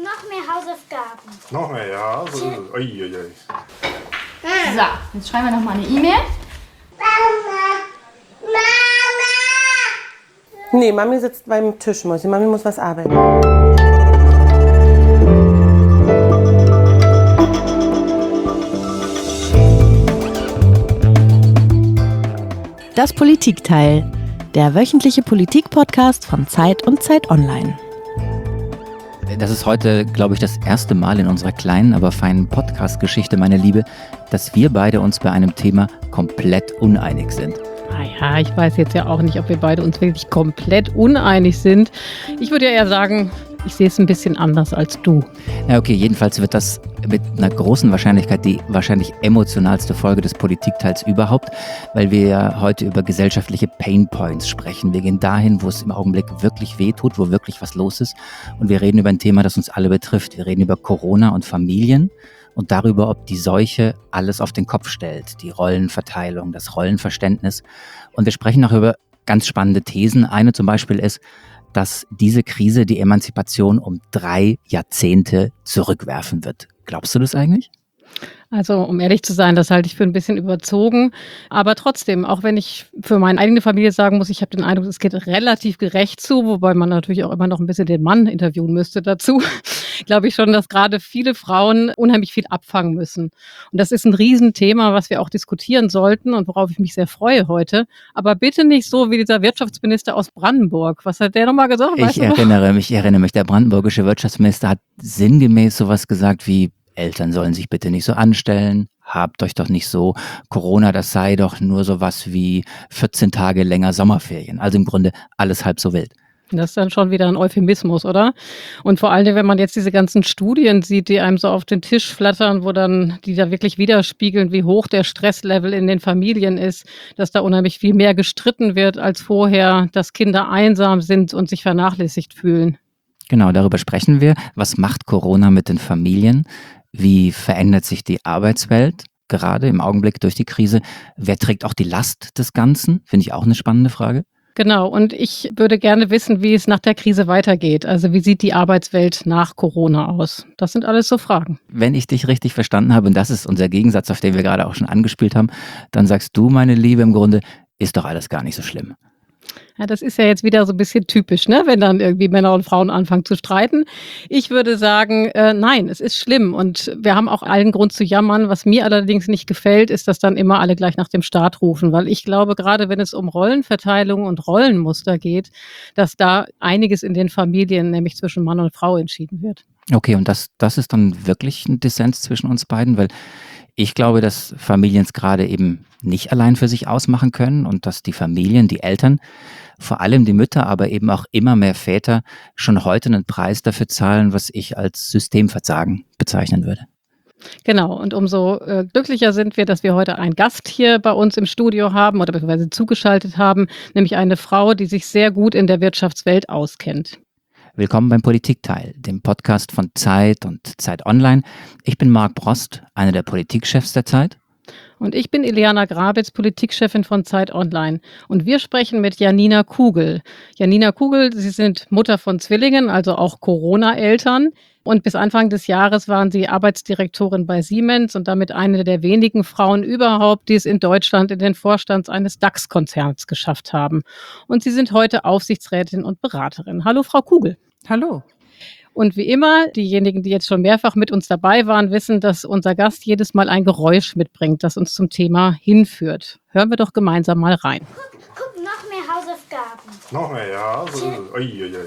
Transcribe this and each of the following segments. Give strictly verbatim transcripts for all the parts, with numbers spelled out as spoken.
noch mehr Hausaufgaben. Noch mehr, ja. Also, ui, ui, ui. So, jetzt schreiben wir noch mal eine E-Mail. Mama, Mama. Nee, Mami sitzt beim Tisch, Mäuschen. Mami muss was arbeiten. Das Politikteil, der wöchentliche Politik-Podcast von Zeit und Zeit Online. Das ist heute, glaube ich, das erste Mal in unserer kleinen, aber feinen Podcast-Geschichte, meine Liebe, dass wir beide uns bei einem Thema komplett uneinig sind. Ah ja, ich weiß jetzt ja auch nicht, ob wir beide uns wirklich komplett uneinig sind. Ich würde ja eher sagen, ich sehe es ein bisschen anders als du. Ja, okay, jedenfalls wird das mit einer großen Wahrscheinlichkeit die wahrscheinlich emotionalste Folge des Politikteils überhaupt, weil wir ja heute über gesellschaftliche Painpoints sprechen. Wir gehen dahin, wo es im Augenblick wirklich wehtut, wo wirklich was los ist. Und wir reden über ein Thema, das uns alle betrifft. Wir reden über Corona und Familien und darüber, ob die Seuche alles auf den Kopf stellt. Die Rollenverteilung, das Rollenverständnis. Und wir sprechen auch über ganz spannende Thesen. Eine zum Beispiel ist, dass diese Krise die Emanzipation um drei Jahrzehnte zurückwerfen wird. Glaubst du das eigentlich? Also um ehrlich zu sein, das halte ich für ein bisschen überzogen. Aber trotzdem, auch wenn ich für meine eigene Familie sagen muss, ich habe den Eindruck, es geht relativ gerecht zu, wobei man natürlich auch immer noch ein bisschen den Mann interviewen müsste dazu, glaube ich schon, dass gerade viele Frauen unheimlich viel abfangen müssen. Und das ist ein Riesenthema, was wir auch diskutieren sollten und worauf ich mich sehr freue heute. Aber bitte nicht so wie dieser Wirtschaftsminister aus Brandenburg. Was hat der nochmal gesagt? Ich erinnere mich, ich erinnere mich, der brandenburgische Wirtschaftsminister hat sinngemäß sowas gesagt wie: Eltern sollen sich bitte nicht so anstellen, habt euch doch nicht so, Corona, das sei doch nur sowas wie vierzehn Tage länger Sommerferien. Also im Grunde alles halb so wild. Das ist dann schon wieder ein Euphemismus, oder? Und vor allem, wenn man jetzt diese ganzen Studien sieht, die einem so auf den Tisch flattern, wo dann, die da wirklich widerspiegeln, wie hoch der Stresslevel in den Familien ist, dass da unheimlich viel mehr gestritten wird als vorher, dass Kinder einsam sind und sich vernachlässigt fühlen. Genau, darüber sprechen wir. Was macht Corona mit den Familien? Wie verändert sich die Arbeitswelt, gerade im Augenblick durch die Krise? Wer trägt auch die Last des Ganzen? Finde ich auch eine spannende Frage. Genau, und ich würde gerne wissen, wie es nach der Krise weitergeht. Also wie sieht die Arbeitswelt nach Corona aus? Das sind alles so Fragen. Wenn ich dich richtig verstanden habe, und das ist unser Gegensatz, auf den wir gerade auch schon angespielt haben, dann sagst du, meine Liebe, im Grunde ist doch alles gar nicht so schlimm. Ja, das ist ja jetzt wieder so ein bisschen typisch, ne? Wenn dann irgendwie Männer und Frauen anfangen zu streiten. Ich würde sagen, äh, nein, es ist schlimm und wir haben auch allen Grund zu jammern. Was mir allerdings nicht gefällt, ist, dass dann immer alle gleich nach dem Staat rufen, weil ich glaube, gerade wenn es um Rollenverteilung und Rollenmuster geht, dass da einiges in den Familien, nämlich zwischen Mann und Frau, entschieden wird. Okay, und das, das ist dann wirklich ein Dissens zwischen uns beiden, weil ich glaube, dass Familien es gerade eben nicht allein für sich ausmachen können und dass die Familien, die Eltern, vor allem die Mütter, aber eben auch immer mehr Väter schon heute einen Preis dafür zahlen, was ich als Systemversagen bezeichnen würde. Genau, und umso äh, glücklicher sind wir, dass wir heute einen Gast hier bei uns im Studio haben oder beziehungsweise zugeschaltet haben, nämlich eine Frau, die sich sehr gut in der Wirtschaftswelt auskennt. Willkommen beim Politikteil, dem Podcast von Zeit und Zeit Online. Ich bin Marc Brost, einer der Politikchefs der Zeit. Und ich bin Ileana Grabitz, Politikchefin von Zeit Online. Und wir sprechen mit Janina Kugel. Janina Kugel, Sie sind Mutter von Zwillingen, also auch Corona-Eltern. Und bis Anfang des Jahres waren Sie Arbeitsdirektorin bei Siemens und damit eine der wenigen Frauen überhaupt, die es in Deutschland in den Vorstand eines DAX-Konzerns geschafft haben. Und Sie sind heute Aufsichtsrätin und Beraterin. Hallo, Frau Kugel. Hallo. Und wie immer, diejenigen, die jetzt schon mehrfach mit uns dabei waren, wissen, dass unser Gast jedes Mal ein Geräusch mitbringt, das uns zum Thema hinführt. Hören wir doch gemeinsam mal rein. Guck, guck, noch mehr Hausaufgaben. Noch mehr, ja. Also, ui, ui, ui.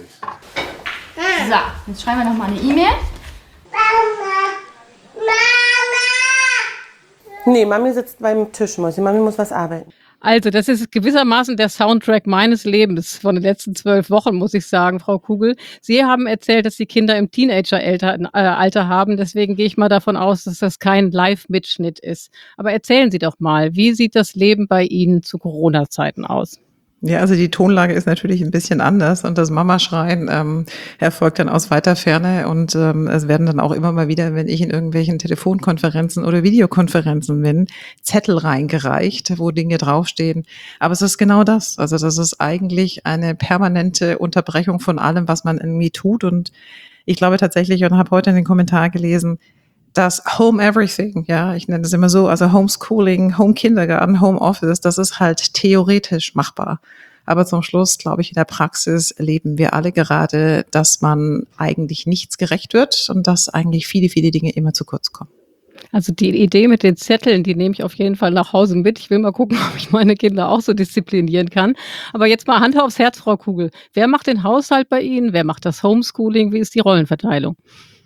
So, jetzt schreiben wir noch mal eine E-Mail. Mama, Mama. Nee, Mami sitzt beim Tisch, Mäuschen. Mami muss was arbeiten. Also, das ist gewissermaßen der Soundtrack meines Lebens von den letzten zwölf Wochen, muss ich sagen, Frau Kugel. Sie haben erzählt, dass Sie Kinder im Teenager-Alter äh, Alter haben. Deswegen gehe ich mal davon aus, dass das kein Live-Mitschnitt ist. Aber erzählen Sie doch mal, wie sieht das Leben bei Ihnen zu Corona-Zeiten aus? Ja, also die Tonlage ist natürlich ein bisschen anders und das Mamaschreien ähm, erfolgt dann aus weiter Ferne und ähm, es werden dann auch immer mal wieder, wenn ich in irgendwelchen Telefonkonferenzen oder Videokonferenzen bin, Zettel reingereicht, wo Dinge draufstehen. Aber es ist genau das. Also das ist eigentlich eine permanente Unterbrechung von allem, was man irgendwie tut und Ich glaube tatsächlich und habe heute in den Kommentar gelesen, dass Home Everything, ja, ich nenne das immer so, also Homeschooling, Home Kindergarten, Home Office, das ist halt theoretisch machbar. Aber zum Schluss, glaube ich, in der Praxis erleben wir alle gerade, dass man eigentlich nichts gerecht wird und dass eigentlich viele, viele Dinge immer zu kurz kommen. Also die Idee mit den Zetteln, die nehme ich auf jeden Fall nach Hause mit. Ich will mal gucken, ob ich meine Kinder auch so disziplinieren kann. Aber jetzt mal Hand aufs Herz, Frau Kugel. Wer macht den Haushalt bei Ihnen? Wer macht das Homeschooling? Wie ist die Rollenverteilung?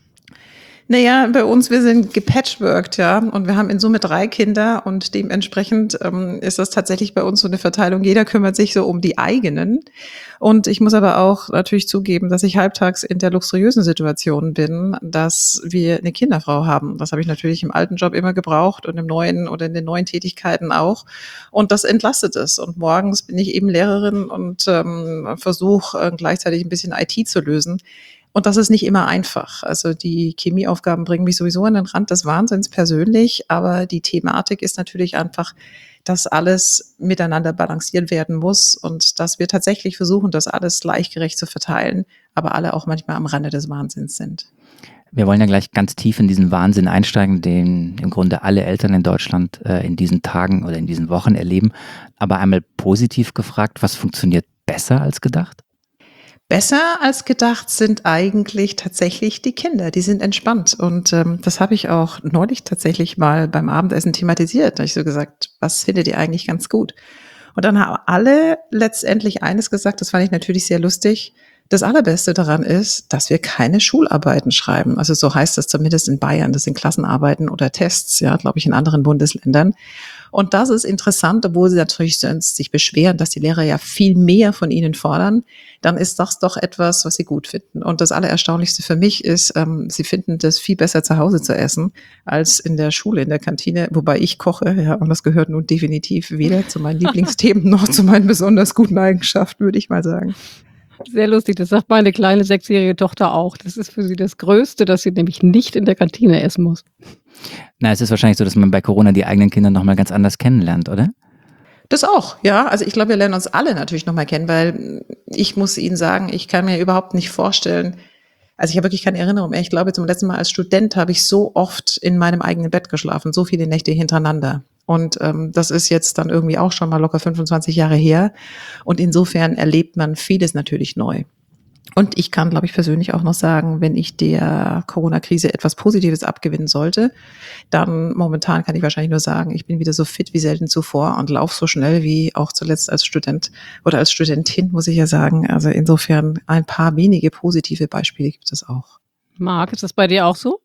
Naja, bei uns, wir sind gepatchworked, ja, und wir haben in Summe drei Kinder und dementsprechend ähm, ist das tatsächlich bei uns so eine Verteilung. Jeder kümmert sich so um die eigenen. Und ich muss aber auch natürlich zugeben, dass ich halbtags in der luxuriösen Situation bin, dass wir eine Kinderfrau haben. Das habe ich natürlich im alten Job immer gebraucht und im neuen oder in den neuen Tätigkeiten auch. Und das entlastet es. Und morgens bin ich eben Lehrerin und ähm, versuche äh, gleichzeitig ein bisschen I T zu lösen. Und das ist nicht immer einfach. Also die Chemieaufgaben bringen mich sowieso an den Rand des Wahnsinns persönlich, aber die Thematik ist natürlich einfach, dass alles miteinander balanciert werden muss und dass wir tatsächlich versuchen, das alles gleichgerecht zu verteilen, aber alle auch manchmal am Rande des Wahnsinns sind. Wir wollen ja gleich ganz tief in diesen Wahnsinn einsteigen, den im Grunde alle Eltern in Deutschland äh, in diesen Tagen oder in diesen Wochen erleben. Aber einmal positiv gefragt, was funktioniert besser als gedacht? Besser als gedacht sind eigentlich tatsächlich die Kinder. Die sind entspannt. Und ähm, das habe ich auch neulich tatsächlich mal beim Abendessen thematisiert. Da habe ich so gesagt, was findet ihr eigentlich ganz gut? Und dann haben alle letztendlich eines gesagt, das fand ich natürlich sehr lustig. Das Allerbeste daran ist, dass wir keine Schularbeiten schreiben. Also so heißt das zumindest in Bayern. Das sind Klassenarbeiten oder Tests, ja, glaube ich, in anderen Bundesländern. Und das ist interessant, obwohl sie natürlich sonst sich beschweren, dass die Lehrer ja viel mehr von ihnen fordern. Dann ist das doch etwas, was sie gut finden. Und das Allererstaunlichste für mich ist, ähm, sie finden das viel besser zu Hause zu essen als in der Schule, in der Kantine, wobei ich koche. Ja, und das gehört nun definitiv weder zu meinen Lieblingsthemen noch zu meinen besonders guten Eigenschaften, würde ich mal sagen. Sehr lustig, das sagt meine kleine sechsjährige Tochter auch. Das ist für sie das Größte, dass sie nämlich nicht in der Kantine essen muss. Na, es ist wahrscheinlich so, dass man bei Corona die eigenen Kinder nochmal ganz anders kennenlernt, oder? Das auch, ja. Also ich glaube, wir lernen uns alle natürlich nochmal kennen, weil ich muss Ihnen sagen, ich kann mir überhaupt nicht vorstellen, also ich habe wirklich keine Erinnerung mehr. Ich glaube, zum letzten Mal als Student habe ich so oft in meinem eigenen Bett geschlafen, so viele Nächte hintereinander. Und ähm, das ist jetzt dann irgendwie auch schon mal locker fünfundzwanzig Jahre her. Und insofern erlebt man vieles natürlich neu. Und ich kann, glaube ich, persönlich auch noch sagen, wenn ich der Corona-Krise etwas Positives abgewinnen sollte, dann momentan kann ich wahrscheinlich nur sagen, ich bin wieder so fit wie selten zuvor und laufe so schnell wie auch zuletzt als Student oder als Studentin, muss ich ja sagen. Also insofern ein paar wenige positive Beispiele gibt es auch. Marc, ist das bei dir auch so?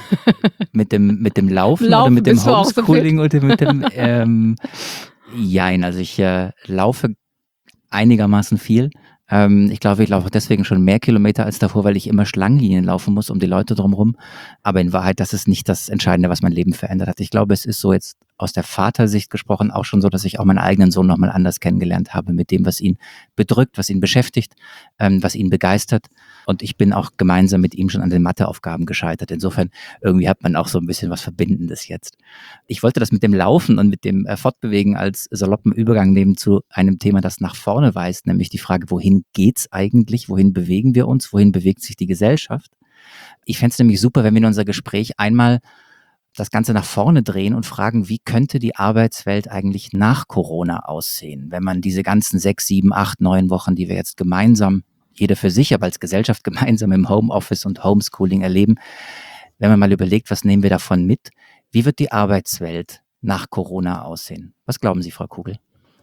Mit dem, mit dem Laufen, Laufen oder mit dem bist du auch so Homeschooling oder mit dem, ähm, jein, also ich äh, laufe einigermaßen viel. Ähm, ich glaube, ich laufe deswegen schon mehr Kilometer als davor, weil ich immer Schlangenlinien laufen muss um die Leute drumherum. Aber in Wahrheit, das ist nicht das Entscheidende, was mein Leben verändert hat. Ich glaube, es ist so jetzt aus der Vatersicht gesprochen auch schon so, dass ich auch meinen eigenen Sohn nochmal anders kennengelernt habe mit dem, was ihn bedrückt, was ihn beschäftigt, ähm, was ihn begeistert. Und ich bin auch gemeinsam mit ihm schon an den Matheaufgaben gescheitert. Insofern irgendwie hat man auch so ein bisschen was Verbindendes jetzt. Ich wollte das mit dem Laufen und mit dem äh, Fortbewegen als saloppen Übergang nehmen zu einem Thema, das nach vorne weist, nämlich die Frage, wohin geht's eigentlich? Wohin bewegen wir uns? Wohin bewegt sich die Gesellschaft? Ich fände es nämlich super, wenn wir in unser Gespräch einmal das Ganze nach vorne drehen und fragen, wie könnte die Arbeitswelt eigentlich nach Corona aussehen, wenn man diese ganzen sechs, sieben, acht, neun Wochen, die wir jetzt gemeinsam, jeder für sich, aber als Gesellschaft gemeinsam im Homeoffice und Homeschooling erleben, wenn man mal überlegt, was nehmen wir davon mit, wie wird die Arbeitswelt nach Corona aussehen? Was glauben Sie, Frau Kugel?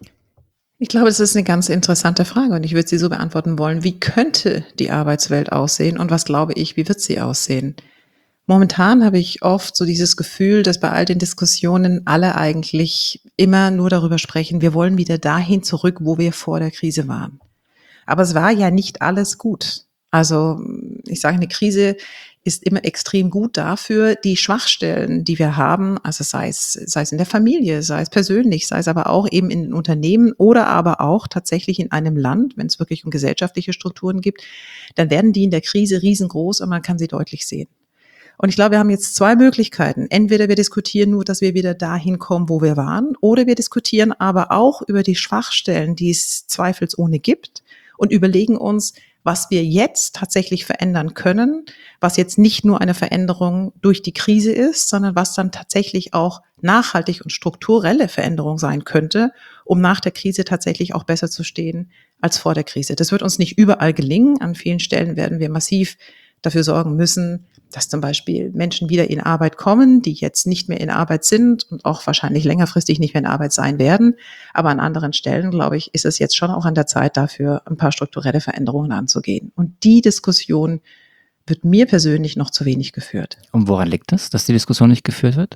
Ich glaube, das ist eine ganz interessante Frage und ich würde sie so beantworten wollen. Wie könnte die Arbeitswelt aussehen und was glaube ich, wie wird sie aussehen? Momentan habe ich oft so dieses Gefühl, dass bei all den Diskussionen alle eigentlich immer nur darüber sprechen, wir wollen wieder dahin zurück, wo wir vor der Krise waren. Aber es war ja nicht alles gut. Also ich sage, eine Krise ist immer extrem gut dafür, die Schwachstellen, die wir haben, also sei es, sei es in der Familie, sei es persönlich, sei es aber auch eben in den Unternehmen oder aber auch tatsächlich in einem Land, wenn es wirklich um gesellschaftliche Strukturen gibt, dann werden die in der Krise riesengroß und man kann sie deutlich sehen. Und ich glaube, wir haben jetzt zwei Möglichkeiten. Entweder wir diskutieren nur, dass wir wieder dahin kommen, wo wir waren, oder wir diskutieren aber auch über die Schwachstellen, die es zweifelsohne gibt und überlegen uns, was wir jetzt tatsächlich verändern können, was jetzt nicht nur eine Veränderung durch die Krise ist, sondern was dann tatsächlich auch nachhaltig und strukturelle Veränderung sein könnte, um nach der Krise tatsächlich auch besser zu stehen als vor der Krise. Das wird uns nicht überall gelingen. An vielen Stellen werden wir massiv dafür sorgen müssen, dass zum Beispiel Menschen wieder in Arbeit kommen, die jetzt nicht mehr in Arbeit sind und auch wahrscheinlich längerfristig nicht mehr in Arbeit sein werden. Aber an anderen Stellen, glaube ich, ist es jetzt schon auch an der Zeit dafür, ein paar strukturelle Veränderungen anzugehen. Und die Diskussion wird mir persönlich noch zu wenig geführt. Und woran liegt das, dass die Diskussion nicht geführt wird?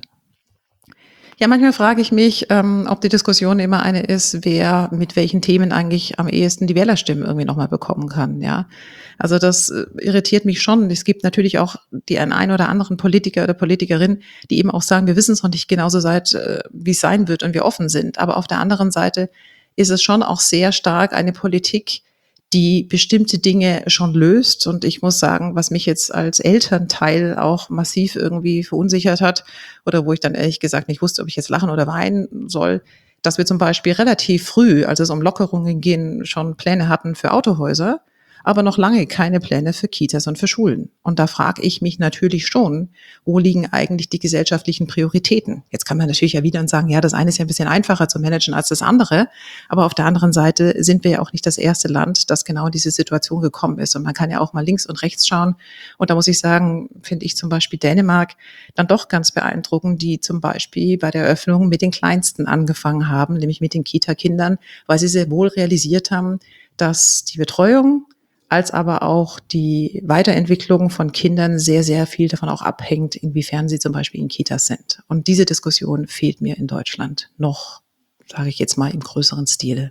Ja, manchmal frage ich mich, ähm, ob die Diskussion immer eine ist, wer mit welchen Themen eigentlich am ehesten die Wählerstimmen irgendwie nochmal bekommen kann, ja. Also das äh, irritiert mich schon. Es gibt natürlich auch die einen oder anderen Politiker oder Politikerin, die eben auch sagen, wir wissen es noch nicht genauso seit, äh, wie es sein wird und wir offen sind. Aber auf der anderen Seite ist es schon auch sehr stark eine Politik, die bestimmte Dinge schon löst. Und ich muss sagen, was mich jetzt als Elternteil auch massiv irgendwie verunsichert hat oder wo ich dann ehrlich gesagt nicht wusste, ob ich jetzt lachen oder weinen soll, dass wir zum Beispiel relativ früh, als es um Lockerungen ging, schon Pläne hatten für Autohäuser, aber noch lange keine Pläne für Kitas und für Schulen. Und da frage ich mich natürlich schon, wo liegen eigentlich die gesellschaftlichen Prioritäten? Jetzt kann man natürlich erwidern und sagen, ja, das eine ist ja ein bisschen einfacher zu managen als das andere. Aber auf der anderen Seite sind wir ja auch nicht das erste Land, das genau in diese Situation gekommen ist. Und man kann ja auch mal links und rechts schauen. Und da muss ich sagen, finde ich zum Beispiel Dänemark dann doch ganz beeindruckend, die zum Beispiel bei der Eröffnung mit den Kleinsten angefangen haben, nämlich mit den Kita-Kindern, weil sie sehr wohl realisiert haben, dass die Betreuung als aber auch die Weiterentwicklung von Kindern sehr, sehr viel davon auch abhängt, inwiefern sie zum Beispiel in Kitas sind. Und diese Diskussion fehlt mir in Deutschland noch, sage ich jetzt mal, im größeren Stile.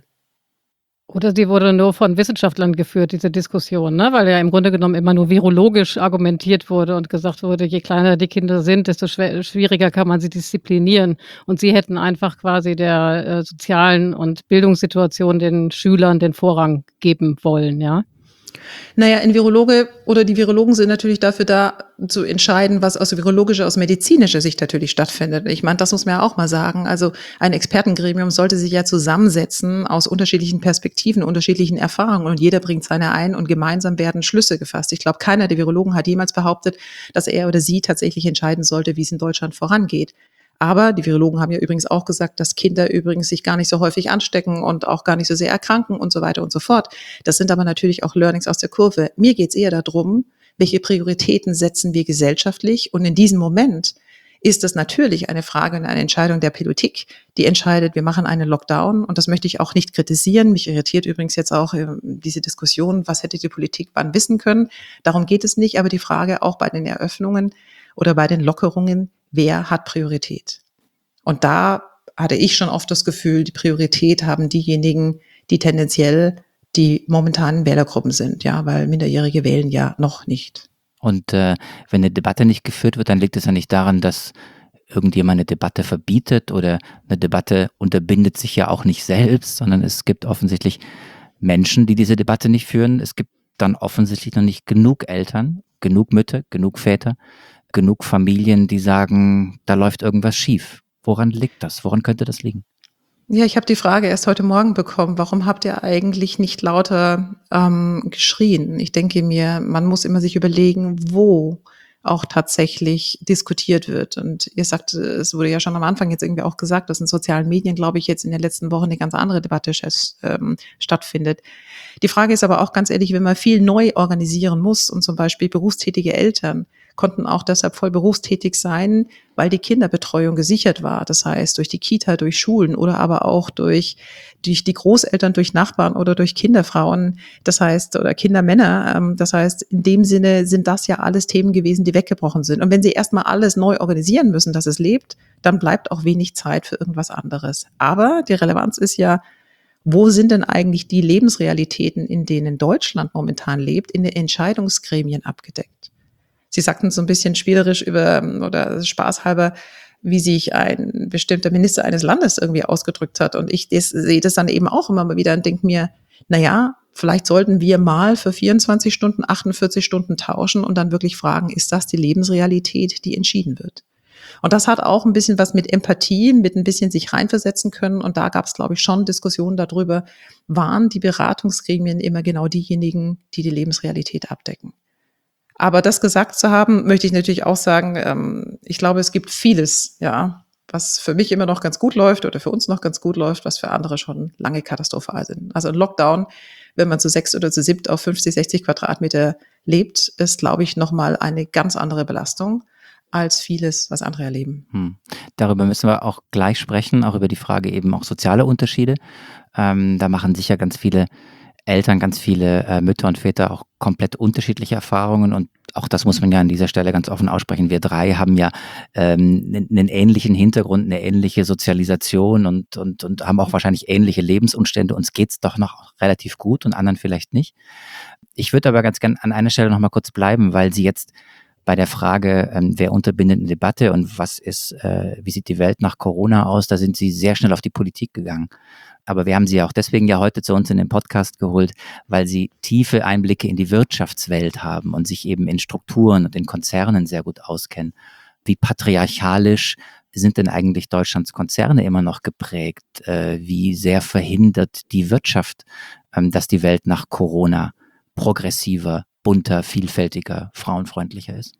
Oder die wurde nur von Wissenschaftlern geführt, diese Diskussion, ne? Weil ja im Grunde genommen immer nur virologisch argumentiert wurde und gesagt wurde, je kleiner die Kinder sind, desto schwer, schwieriger kann man sie disziplinieren. Und sie hätten einfach quasi der äh, sozialen und Bildungssituation den Schülern den Vorrang geben wollen, ja? Naja, ein Virologe oder die Virologen sind natürlich dafür da, zu entscheiden, was aus virologischer, aus medizinischer Sicht natürlich stattfindet. Ich meine, das muss man ja auch mal sagen. Also ein Expertengremium sollte sich ja zusammensetzen aus unterschiedlichen Perspektiven, unterschiedlichen Erfahrungen und jeder bringt seine ein und gemeinsam werden Schlüsse gefasst. Ich glaube, keiner der Virologen hat jemals behauptet, dass er oder sie tatsächlich entscheiden sollte, wie es in Deutschland vorangeht. Aber die Virologen haben ja übrigens auch gesagt, dass Kinder übrigens sich gar nicht so häufig anstecken und auch gar nicht so sehr erkranken und so weiter und so fort. Das sind aber natürlich auch Learnings aus der Kurve. Mir geht es eher darum, welche Prioritäten setzen wir gesellschaftlich. Und in diesem Moment ist das natürlich eine Frage und eine Entscheidung der Politik, die entscheidet, wir machen einen Lockdown. Und das möchte ich auch nicht kritisieren. Mich irritiert übrigens jetzt auch äh, diese Diskussion, was hätte die Politik wann wissen können. Darum geht es nicht. Aber die Frage auch bei den Eröffnungen oder bei den Lockerungen, wer hat Priorität? Und da hatte ich schon oft das Gefühl, die Priorität haben diejenigen, die tendenziell die momentanen Wählergruppen sind, ja, weil Minderjährige wählen ja noch nicht. Und äh, wenn eine Debatte nicht geführt wird, dann liegt es ja nicht daran, dass irgendjemand eine Debatte verbietet oder eine Debatte unterbindet sich ja auch nicht selbst, sondern es gibt offensichtlich Menschen, die diese Debatte nicht führen. Es gibt dann offensichtlich noch nicht genug Eltern, genug Mütter, genug Väter, genug Familien, die sagen, da läuft irgendwas schief. Woran liegt das? Woran könnte das liegen? Ja, ich habe die Frage erst heute Morgen bekommen, warum habt ihr eigentlich nicht lauter ähm, geschrien? Ich denke mir, man muss immer sich überlegen, wo auch tatsächlich diskutiert wird. Und ihr sagt, es wurde ja schon am Anfang jetzt irgendwie auch gesagt, dass in sozialen Medien, glaube ich, jetzt in den letzten Wochen eine ganz andere Debatte ähm, stattfindet. Die Frage ist aber auch ganz ehrlich, wenn man viel neu organisieren muss und zum Beispiel berufstätige Eltern konnten auch deshalb voll berufstätig sein, weil die Kinderbetreuung gesichert war. Das heißt, durch die Kita, durch Schulen oder aber auch durch, durch die Großeltern, durch Nachbarn oder durch Kinderfrauen, das heißt, oder Kindermänner. Das heißt, in dem Sinne sind das ja alles Themen gewesen, die weggebrochen sind. Und wenn sie erstmal alles neu organisieren müssen, dass es lebt, dann bleibt auch wenig Zeit für irgendwas anderes. Aber die Relevanz ist ja, wo sind denn eigentlich die Lebensrealitäten, in denen Deutschland momentan lebt, in den Entscheidungsgremien abgedeckt? Sie sagten so ein bisschen spielerisch über oder spaßhalber, wie sich ein bestimmter Minister eines Landes irgendwie ausgedrückt hat. Und ich das, sehe das dann eben auch immer mal wieder und denke mir, na ja, vielleicht sollten wir mal für vierundzwanzig Stunden, achtundvierzig Stunden tauschen und dann wirklich fragen, ist das die Lebensrealität, die entschieden wird? Und das hat auch ein bisschen was mit Empathie, mit ein bisschen sich reinversetzen können. Und da gab es, glaube ich, schon Diskussionen darüber, waren die Beratungsgremien immer genau diejenigen, die die Lebensrealität abdecken. Aber das gesagt zu haben, möchte ich natürlich auch sagen, ähm, ich glaube, es gibt vieles, ja, was für mich immer noch ganz gut läuft oder für uns noch ganz gut läuft, was für andere schon lange katastrophal sind. Also ein Lockdown, wenn man zu sechs oder zu siebt auf fünfzig, sechzig Quadratmeter lebt, ist, glaube ich, nochmal eine ganz andere Belastung als vieles, was andere erleben. Hm. Darüber müssen wir auch gleich sprechen, auch über die Frage eben auch soziale Unterschiede. Ähm, da machen sicher ganz viele Eltern, ganz viele äh, Mütter und Väter auch komplett unterschiedliche Erfahrungen und auch das muss man ja an dieser Stelle ganz offen aussprechen. Wir drei haben ja ähm, einen ähnlichen Hintergrund, eine ähnliche Sozialisation und, und, und haben auch wahrscheinlich ähnliche Lebensumstände. Uns geht's doch noch relativ gut und anderen vielleicht nicht. Ich würde aber ganz gern an einer Stelle noch mal kurz bleiben, weil Sie jetzt bei der Frage, ähm, wer unterbindet eine Debatte und was ist, äh, wie sieht die Welt nach Corona aus, da sind Sie sehr schnell auf die Politik gegangen. Aber wir haben Sie ja auch deswegen ja heute zu uns in den Podcast geholt, weil Sie tiefe Einblicke in die Wirtschaftswelt haben und sich eben in Strukturen und in Konzernen sehr gut auskennen. Wie patriarchalisch sind denn eigentlich Deutschlands Konzerne immer noch geprägt? Äh, wie sehr verhindert die Wirtschaft, ähm, dass die Welt nach Corona progressiver, bunter, vielfältiger, frauenfreundlicher ist?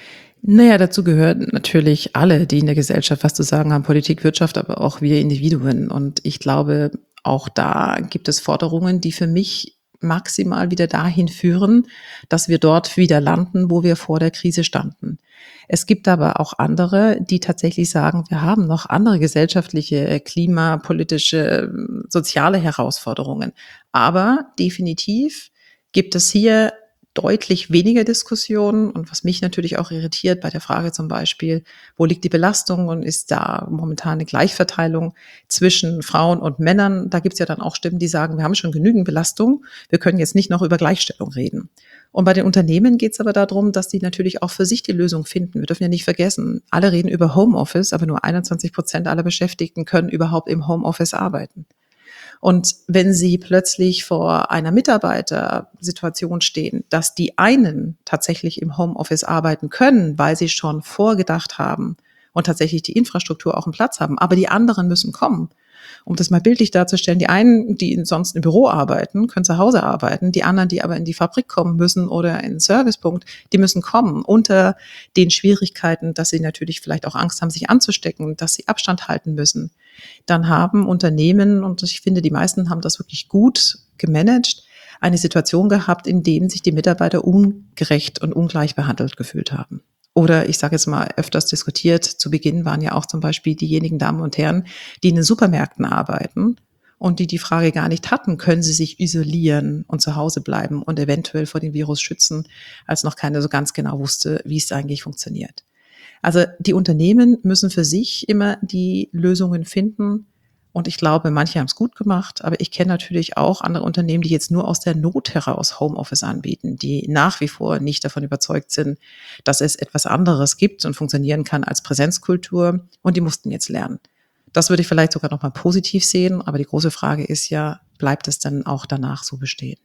Naja, dazu gehören natürlich alle, die in der Gesellschaft was zu sagen haben, Politik, Wirtschaft, aber auch wir Individuen. Und ich glaube, auch da gibt es Forderungen, die für mich maximal wieder dahin führen, dass wir dort wieder landen, wo wir vor der Krise standen. Es gibt aber auch andere, die tatsächlich sagen, wir haben noch andere gesellschaftliche, klimapolitische, soziale Herausforderungen. Aber definitiv gibt es hier deutlich weniger Diskussionen und was mich natürlich auch irritiert bei der Frage zum Beispiel, wo liegt die Belastung und ist da momentan eine Gleichverteilung zwischen Frauen und Männern? Da gibt es ja dann auch Stimmen, die sagen, wir haben schon genügend Belastung, wir können jetzt nicht noch über Gleichstellung reden. Und bei den Unternehmen geht es aber darum, dass die natürlich auch für sich die Lösung finden. Wir dürfen ja nicht vergessen, alle reden über Homeoffice, aber nur einundzwanzig Prozent aller Beschäftigten können überhaupt im Homeoffice arbeiten. Und wenn Sie plötzlich vor einer Mitarbeitersituation stehen, dass die einen tatsächlich im Homeoffice arbeiten können, weil sie schon vorgedacht haben und tatsächlich die Infrastruktur auch einen Platz haben, aber die anderen müssen kommen. Um das mal bildlich darzustellen, die einen, die sonst im Büro arbeiten, können zu Hause arbeiten, die anderen, die aber in die Fabrik kommen müssen oder in den Servicepunkt, die müssen kommen unter den Schwierigkeiten, dass sie natürlich vielleicht auch Angst haben, sich anzustecken, dass sie Abstand halten müssen. Dann haben Unternehmen, und ich finde, die meisten haben das wirklich gut gemanagt, eine Situation gehabt, in denen sich die Mitarbeiter ungerecht und ungleich behandelt gefühlt haben. Oder ich sage jetzt mal öfters diskutiert, zu Beginn waren ja auch zum Beispiel diejenigen Damen und Herren, die in den Supermärkten arbeiten und die die Frage gar nicht hatten, können sie sich isolieren und zu Hause bleiben und eventuell vor dem Virus schützen, als noch keiner so ganz genau wusste, wie es eigentlich funktioniert. Also die Unternehmen müssen für sich immer die Lösungen finden. Und ich glaube, manche haben es gut gemacht, aber ich kenne natürlich auch andere Unternehmen, die jetzt nur aus der Not heraus Homeoffice anbieten, die nach wie vor nicht davon überzeugt sind, dass es etwas anderes gibt und funktionieren kann als Präsenzkultur. Und die mussten jetzt lernen. Das würde ich vielleicht sogar noch mal positiv sehen. Aber die große Frage ist ja, bleibt es dann auch danach so bestehen?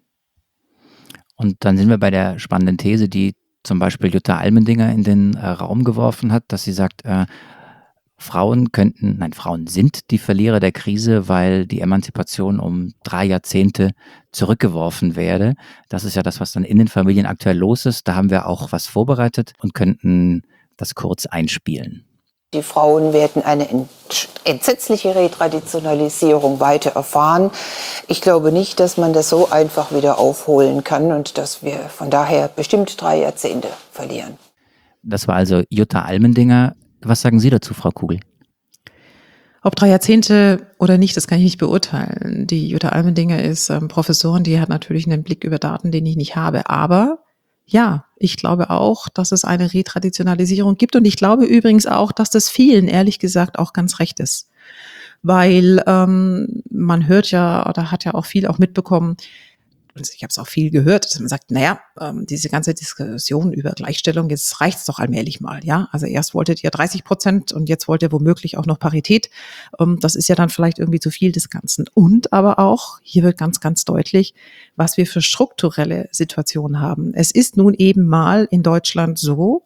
Und dann sind wir bei der spannenden These, die zum Beispiel Jutta Almendinger in den äh, Raum geworfen hat, dass sie sagt, äh, Frauen könnten, nein, Frauen sind die Verlierer der Krise, weil die Emanzipation um drei Jahrzehnte zurückgeworfen werde. Das ist ja das, was dann in den Familien aktuell los ist. Da haben wir auch was vorbereitet und könnten das kurz einspielen. Die Frauen werden eine entsetzliche Retraditionalisierung weiter erfahren. Ich glaube nicht, dass man das so einfach wieder aufholen kann und dass wir von daher bestimmt drei Jahrzehnte verlieren. Das war also Jutta Almendinger. Was sagen Sie dazu, Frau Kugel? Ob drei Jahrzehnte oder nicht, das kann ich nicht beurteilen. Die Jutta Almendinger ist ähm, Professorin, die hat natürlich einen Blick über Daten, den ich nicht habe. Aber ja, ich glaube auch, dass es eine Retraditionalisierung gibt. Und ich glaube übrigens auch, dass das vielen, ehrlich gesagt, auch ganz recht ist. Weil ähm, man hört ja, oder hat ja auch viel auch mitbekommen, und ich habe es auch viel gehört, dass man sagt, naja, ähm, diese ganze Diskussion über Gleichstellung, jetzt reicht's doch allmählich mal, ja. Also erst wolltet ihr dreißig Prozent und jetzt wollt ihr womöglich auch noch Parität. Ähm, das ist ja dann vielleicht irgendwie zu viel des Ganzen. Und aber auch, hier wird ganz, ganz deutlich, was wir für strukturelle Situationen haben. Es ist nun eben mal in Deutschland so,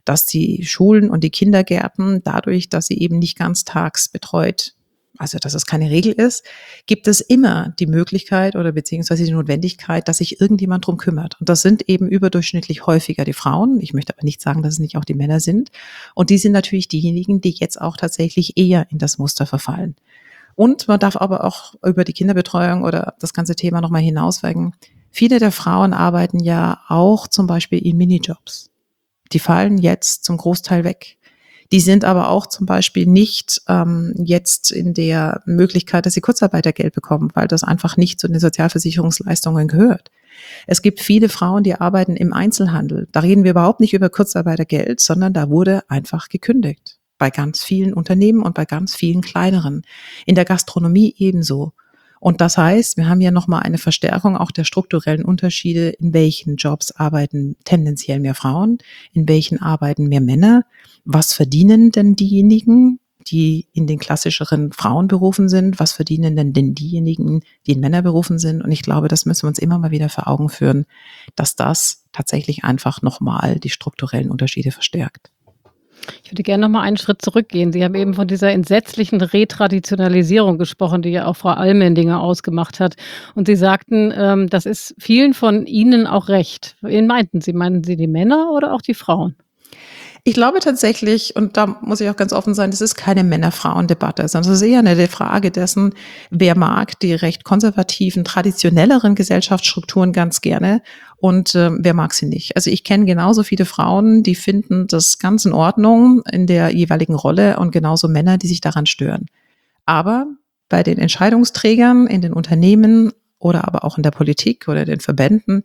dass die Schulen und die Kindergärten dadurch, dass sie eben nicht ganztags betreut, also dass es keine Regel ist, gibt es immer die Möglichkeit oder beziehungsweise die Notwendigkeit, dass sich irgendjemand drum kümmert. Und das sind eben überdurchschnittlich häufiger die Frauen. Ich möchte aber nicht sagen, dass es nicht auch die Männer sind. Und die sind natürlich diejenigen, die jetzt auch tatsächlich eher in das Muster verfallen. Und man darf aber auch über die Kinderbetreuung oder das ganze Thema nochmal hinausweigen. Viele der Frauen arbeiten ja auch zum Beispiel in Minijobs. Die fallen jetzt zum Großteil weg. Die sind aber auch zum Beispiel nicht ähm, jetzt in der Möglichkeit, dass sie Kurzarbeitergeld bekommen, weil das einfach nicht zu den Sozialversicherungsleistungen gehört. Es gibt viele Frauen, die arbeiten im Einzelhandel. Da reden wir überhaupt nicht über Kurzarbeitergeld, sondern da wurde einfach gekündigt. Bei ganz vielen Unternehmen und bei ganz vielen kleineren. In der Gastronomie ebenso. Und das heißt, wir haben ja nochmal eine Verstärkung auch der strukturellen Unterschiede, in welchen Jobs arbeiten tendenziell mehr Frauen, in welchen arbeiten mehr Männer. Was verdienen denn diejenigen, die in den klassischeren Frauenberufen sind? Was verdienen denn, denn diejenigen, die in Männerberufen sind? Und ich glaube, das müssen wir uns immer mal wieder vor Augen führen, dass das tatsächlich einfach nochmal die strukturellen Unterschiede verstärkt. Ich würde gerne noch mal einen Schritt zurückgehen. Sie haben eben von dieser entsetzlichen Retraditionalisierung gesprochen, die ja auch Frau Allmendinger ausgemacht hat. Und Sie sagten, ähm, das ist vielen von Ihnen auch recht. Wen meinten Sie? Meinten Sie die Männer oder auch die Frauen? Ich glaube tatsächlich, und da muss ich auch ganz offen sein, das ist keine Männer-Frauen-Debatte, sondern es ist eher eine Frage dessen, wer mag die recht konservativen, traditionelleren Gesellschaftsstrukturen ganz gerne und äh, wer mag sie nicht. Also ich kenne genauso viele Frauen, die finden das ganz in Ordnung in der jeweiligen Rolle und genauso Männer, die sich daran stören. Aber bei den Entscheidungsträgern in den Unternehmen oder aber auch in der Politik oder den Verbänden,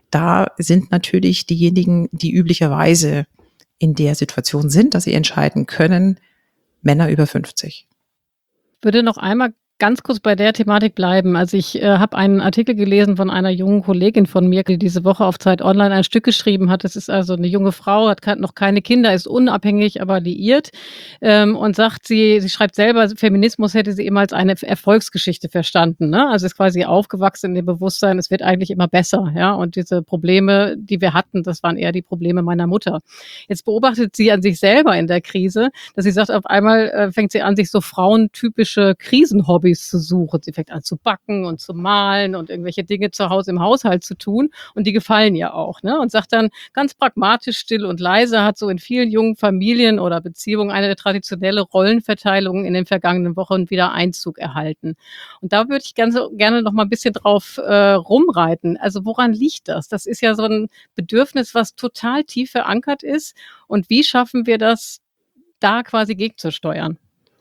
da sind natürlich diejenigen, die üblicherweise in der Situation sind, dass sie entscheiden können, Männer über fünfzig. Ich würde noch einmal ganz kurz bei der Thematik bleiben. Also ich äh, habe einen Artikel gelesen von einer jungen Kollegin von mir, die diese Woche auf Zeit Online ein Stück geschrieben hat. Das ist also eine junge Frau, hat noch keine Kinder, ist unabhängig, aber liiert ähm, und sagt, sie, sie schreibt selber, Feminismus hätte sie immer als eine Erfolgsgeschichte verstanden. Ne? Also ist quasi aufgewachsen in dem Bewusstsein, es wird eigentlich immer besser. Ja? Und diese Probleme, die wir hatten, das waren eher die Probleme meiner Mutter. Jetzt beobachtet sie an sich selber in der Krise, dass sie sagt, auf einmal äh, fängt sie an, sich so frauentypische Krisenhobbys zu suchen. Sie fängt an zu backen und zu malen und irgendwelche Dinge zu Hause im Haushalt zu tun und die gefallen ihr auch. Ne? Und sagt dann ganz pragmatisch, still und leise, hat so in vielen jungen Familien oder Beziehungen eine traditionelle Rollenverteilung in den vergangenen Wochen wieder Einzug erhalten. Und da würde ich ganz, gerne noch mal ein bisschen drauf äh, rumreiten. Also woran liegt das? Das ist ja so ein Bedürfnis, was total tief verankert ist. Und wie schaffen wir das, da quasi gegenzusteuern?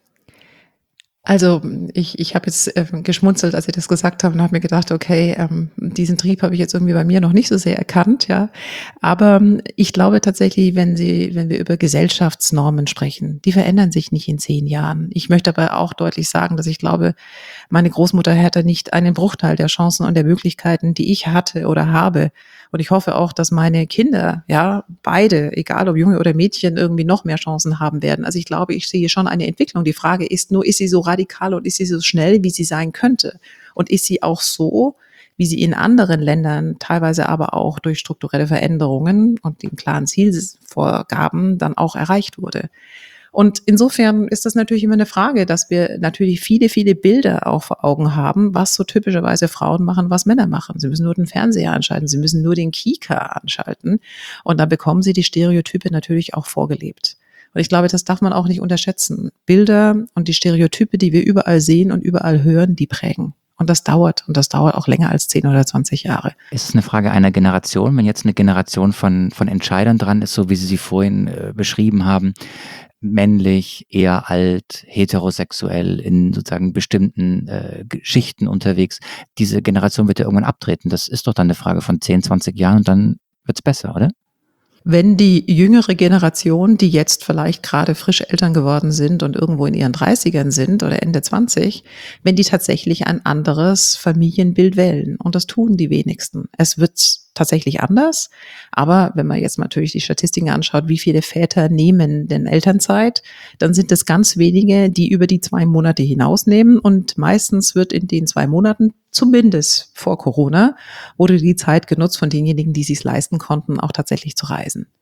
Also ich, ich habe jetzt äh, geschmunzelt, als Sie das gesagt haben und habe mir gedacht, okay, ähm, diesen Trieb habe ich jetzt irgendwie bei mir noch nicht so sehr erkannt, ja. Aber ähm, ich glaube tatsächlich, wenn Sie, wenn wir über Gesellschaftsnormen sprechen, die verändern sich nicht in zehn Jahren. Ich möchte aber auch deutlich sagen, dass ich glaube, meine Großmutter hätte nicht einen Bruchteil der Chancen und der Möglichkeiten, die ich hatte oder habe. Und ich hoffe auch, dass meine Kinder, ja, beide, egal ob Junge oder Mädchen, irgendwie noch mehr Chancen haben werden. Also ich glaube, ich sehe schon eine Entwicklung. Die Frage ist nur, ist sie so radikal und ist sie so schnell, wie sie sein könnte? Und ist sie auch so, wie sie in anderen Ländern teilweise aber auch durch strukturelle Veränderungen und den klaren Zielvorgaben dann auch erreicht wurde? Und insofern ist das natürlich immer eine Frage, dass wir natürlich viele, viele Bilder auch vor Augen haben, was so typischerweise Frauen machen, was Männer machen. Sie müssen nur den Fernseher anschalten, sie müssen nur den Kika anschalten und dann bekommen sie die Stereotype natürlich auch vorgelebt. Und ich glaube, das darf man auch nicht unterschätzen. Bilder und die Stereotype, die wir überall sehen und überall hören, die prägen. Und das dauert. Und das dauert auch länger als zehn oder zwanzig Jahre. Ist es eine Frage einer Generation? Wenn jetzt eine Generation von, von Entscheidern dran ist, so wie Sie sie vorhin äh, beschrieben haben, männlich, eher alt, heterosexuell, in sozusagen bestimmten äh, Schichten unterwegs, diese Generation wird ja irgendwann abtreten. Das ist doch dann eine Frage von zehn, zwanzig Jahren und dann wird's besser, oder? Wenn die jüngere Generation, die jetzt vielleicht gerade frisch Eltern geworden sind und irgendwo in ihren dreißigern sind oder Ende zwanzig, wenn die tatsächlich ein anderes Familienbild wählen. Und das tun die wenigsten. Es wird tatsächlich anders. Aber wenn man jetzt natürlich die Statistiken anschaut, wie viele Väter nehmen denn Elternzeit, dann sind es ganz wenige, die über die zwei Monate hinausnehmen. Und meistens wird in den zwei Monaten, zumindest vor Corona, wurde die Zeit genutzt von denjenigen, die es sich leisten konnten, auch tatsächlich zu reisen.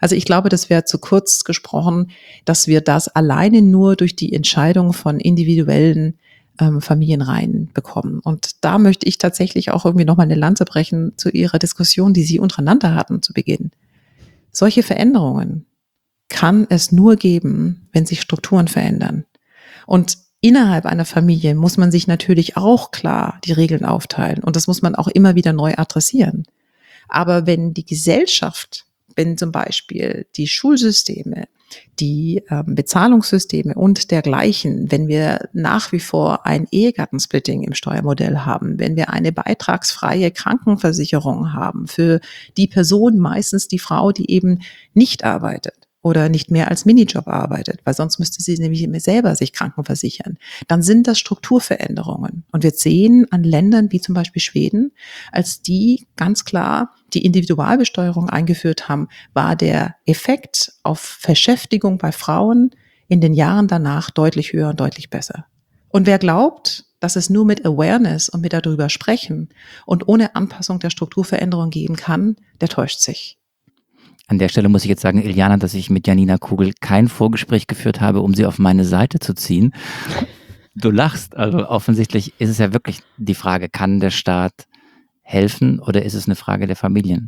Also ich glaube, das wäre zu kurz gesprochen, dass wir das alleine nur durch die Entscheidung von individuellen ähm, Familienreihen bekommen. Und da möchte ich tatsächlich auch irgendwie nochmal eine Lanze brechen zu Ihrer Diskussion, die Sie untereinander hatten zu Beginn. Solche Veränderungen kann es nur geben, wenn sich Strukturen verändern. Und innerhalb einer Familie muss man sich natürlich auch klar die Regeln aufteilen. Und das muss man auch immer wieder neu adressieren. Aber wenn die Gesellschaft, wenn zum Beispiel die Schulsysteme, die ähm, Bezahlungssysteme und dergleichen, wenn wir nach wie vor ein Ehegattensplitting im Steuermodell haben, wenn wir eine beitragsfreie Krankenversicherung haben für die Person, meistens die Frau, die eben nicht arbeitet oder nicht mehr als Minijob arbeitet, weil sonst müsste sie nämlich immer selber sich krankenversichern, dann sind das Strukturveränderungen. Und wir sehen an Ländern wie zum Beispiel Schweden, als die ganz klar die Individualbesteuerung eingeführt haben, war der Effekt auf Verschäftigung bei Frauen in den Jahren danach deutlich höher und deutlich besser. Und wer glaubt, dass es nur mit Awareness und mit darüber sprechen und ohne Anpassung der Strukturveränderung geben kann, der täuscht sich. An der Stelle muss ich jetzt sagen, Iliana, dass ich mit Janina Kugel kein Vorgespräch geführt habe, um sie auf meine Seite zu ziehen. Du lachst, also offensichtlich ist es ja wirklich die Frage, kann der Staat helfen oder ist es eine Frage der Familien?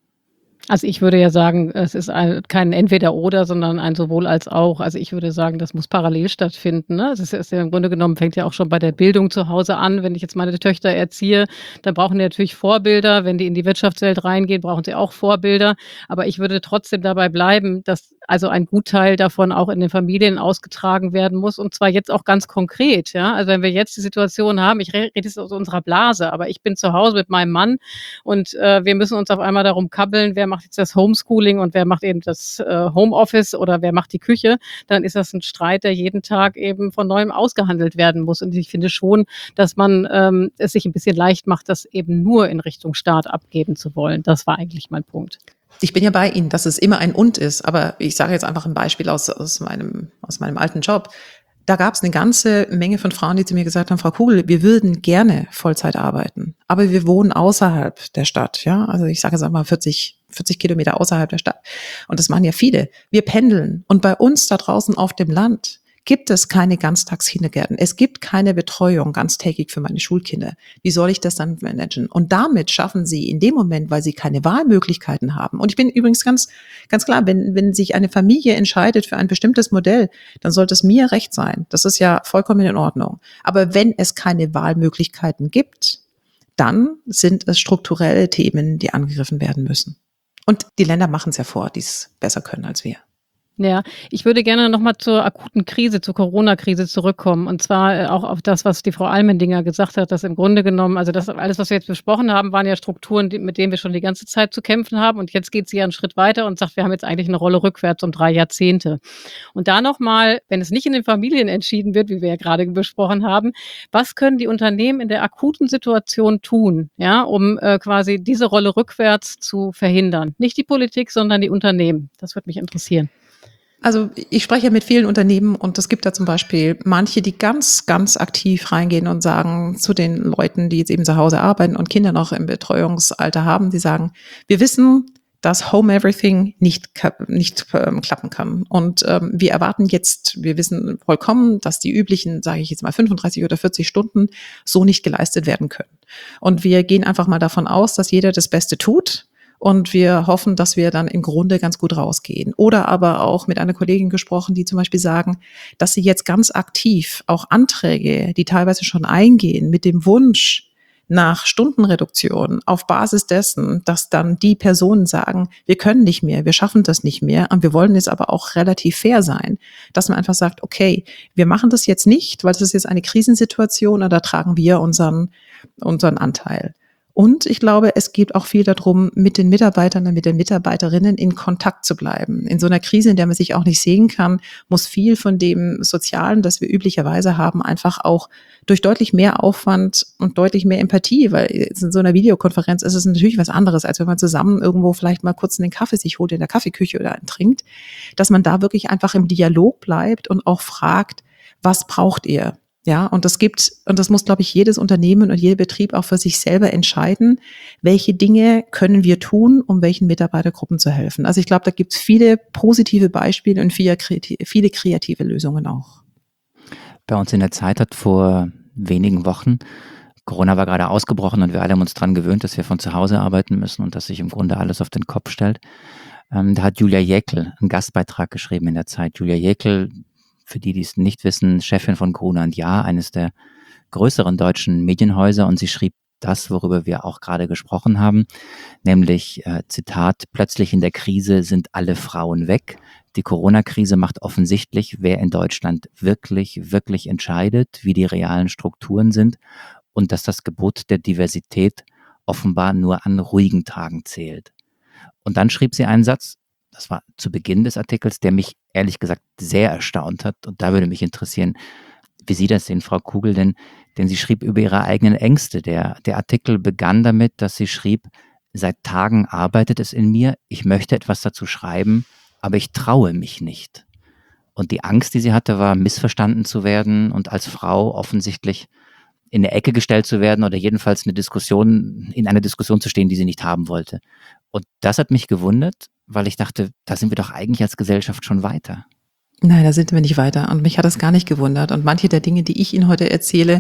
Also ich würde ja sagen, es ist ein, kein Entweder-Oder, sondern ein sowohl als auch. Also ich würde sagen, das muss parallel stattfinden. Ne? Es ist, ist ja im Grunde genommen, fängt ja auch schon bei der Bildung zu Hause an. Wenn ich jetzt meine Töchter erziehe, dann brauchen die natürlich Vorbilder. Wenn die in die Wirtschaftswelt reingehen, brauchen sie auch Vorbilder. Aber ich würde trotzdem dabei bleiben, dass also ein Gutteil davon auch in den Familien ausgetragen werden muss. Und zwar jetzt auch ganz konkret. Ja? Also wenn wir jetzt die Situation haben, ich rede jetzt aus unserer Blase, aber ich bin zu Hause mit meinem Mann und äh, wir müssen uns auf einmal darum kabbeln, wer macht jetzt das Homeschooling und wer macht eben das äh, Homeoffice oder wer macht die Küche, dann ist das ein Streit, der jeden Tag eben von neuem ausgehandelt werden muss. Und ich finde schon, dass man ähm, es sich ein bisschen leicht macht, das eben nur in Richtung Staat abgeben zu wollen. Das war eigentlich mein Punkt. Ich bin ja bei Ihnen, dass es immer ein Und ist, aber ich sage jetzt einfach ein Beispiel aus, aus, meinem, aus meinem alten Job. Da gab es eine ganze Menge von Frauen, die zu mir gesagt haben, Frau Kugel, wir würden gerne Vollzeit arbeiten, aber wir wohnen außerhalb der Stadt. Ja, also ich sage jetzt einmal vierzig, vierzig Kilometer außerhalb der Stadt. Und das machen ja viele. Wir pendeln. Und bei uns da draußen auf dem Land gibt es keine Ganztagskindergärten. Es gibt keine Betreuung ganztägig für meine Schulkinder. Wie soll ich das dann managen? Und damit schaffen sie in dem Moment, weil sie keine Wahlmöglichkeiten haben. Und ich bin übrigens ganz, ganz klar, wenn, wenn sich eine Familie entscheidet für ein bestimmtes Modell, dann sollte es mir recht sein. Das ist ja vollkommen in Ordnung. Aber wenn es keine Wahlmöglichkeiten gibt, dann sind es strukturelle Themen, die angegriffen werden müssen. Und die Länder machen es ja vor, die es besser können als wir. Ja, ich würde gerne nochmal zur akuten Krise, zur Corona-Krise zurückkommen. Und zwar auch auf das, was die Frau Allmendinger gesagt hat, dass im Grunde genommen, also das alles, was wir jetzt besprochen haben, waren ja Strukturen, die, mit denen wir schon die ganze Zeit zu kämpfen haben. Und jetzt geht sie ja einen Schritt weiter und sagt, wir haben jetzt eigentlich eine Rolle rückwärts um drei Jahrzehnte. Und da nochmal, wenn es nicht in den Familien entschieden wird, wie wir ja gerade besprochen haben, was können die Unternehmen in der akuten Situation tun, ja, um äh, quasi diese Rolle rückwärts zu verhindern? Nicht die Politik, sondern die Unternehmen. Das würde mich interessieren. Also ich spreche mit vielen Unternehmen und es gibt da zum Beispiel manche, die ganz, ganz aktiv reingehen und sagen zu den Leuten, die jetzt eben zu Hause arbeiten und Kinder noch im Betreuungsalter haben, die sagen, wir wissen, dass Home Everything nicht, nicht ähm, klappen kann. Und ähm, wir erwarten jetzt, wir wissen vollkommen, dass die üblichen, sage ich jetzt mal, fünfunddreißig oder vierzig Stunden so nicht geleistet werden können. Und wir gehen einfach mal davon aus, dass jeder das Beste tut. Und wir hoffen, dass wir dann im Grunde ganz gut rausgehen. Oder aber auch mit einer Kollegin gesprochen, die zum Beispiel sagen, dass sie jetzt ganz aktiv auch Anträge, die teilweise schon eingehen, mit dem Wunsch nach Stundenreduktion auf Basis dessen, dass dann die Personen sagen, wir können nicht mehr, wir schaffen das nicht mehr und wir wollen jetzt aber auch relativ fair sein, dass man einfach sagt, okay, wir machen das jetzt nicht, weil das ist jetzt eine Krisensituation und da tragen wir unseren, unseren Anteil. Und ich glaube, es geht auch viel darum, mit den Mitarbeitern und mit den Mitarbeiterinnen in Kontakt zu bleiben. In so einer Krise, in der man sich auch nicht sehen kann, muss viel von dem Sozialen, das wir üblicherweise haben, einfach auch durch deutlich mehr Aufwand und deutlich mehr Empathie, weil in so einer Videokonferenz ist es natürlich was anderes, als wenn man zusammen irgendwo vielleicht mal kurz einen Kaffee sich holt in der Kaffeeküche oder einen trinkt, dass man da wirklich einfach im Dialog bleibt und auch fragt, was braucht ihr? Ja, und das gibt, und das muss, glaube ich, jedes Unternehmen und jeder Betrieb auch für sich selber entscheiden, welche Dinge können wir tun, um welchen Mitarbeitergruppen zu helfen. Also ich glaube, da gibt es viele positive Beispiele und viele, viele kreative Lösungen auch. Bei uns in der Zeit hat vor wenigen Wochen, Corona war gerade ausgebrochen und wir alle haben uns daran gewöhnt, dass wir von zu Hause arbeiten müssen und dass sich im Grunde alles auf den Kopf stellt. Ähm, da hat Julia Jäckel einen Gastbeitrag geschrieben in der Zeit. Julia Jäckel, für die, die es nicht wissen, Chefin von Gruner und Jahr, eines der größeren deutschen Medienhäuser, und sie schrieb das, worüber wir auch gerade gesprochen haben, nämlich, äh, Zitat, plötzlich in der Krise sind alle Frauen weg. Die Corona-Krise macht offensichtlich, wer in Deutschland wirklich, wirklich entscheidet, wie die realen Strukturen sind und dass das Gebot der Diversität offenbar nur an ruhigen Tagen zählt. Und dann schrieb sie einen Satz, das war zu Beginn des Artikels, der mich ehrlich gesagt sehr erstaunt hat. Und da würde mich interessieren, wie Sie das sehen, Frau Kugel, denn, denn sie schrieb über ihre eigenen Ängste. Der, der Artikel begann damit, dass sie schrieb, seit Tagen arbeitet es in mir, ich möchte etwas dazu schreiben, aber ich traue mich nicht. Und die Angst, die sie hatte, war, missverstanden zu werden und als Frau offensichtlich in eine Ecke gestellt zu werden oder jedenfalls eine Diskussion, in einer Diskussion zu stehen, die sie nicht haben wollte. Und das hat mich gewundert, weil ich dachte, da sind wir doch eigentlich als Gesellschaft schon weiter. Nein, da sind wir nicht weiter. Und mich hat das gar nicht gewundert. Und manche der Dinge, die ich Ihnen heute erzähle,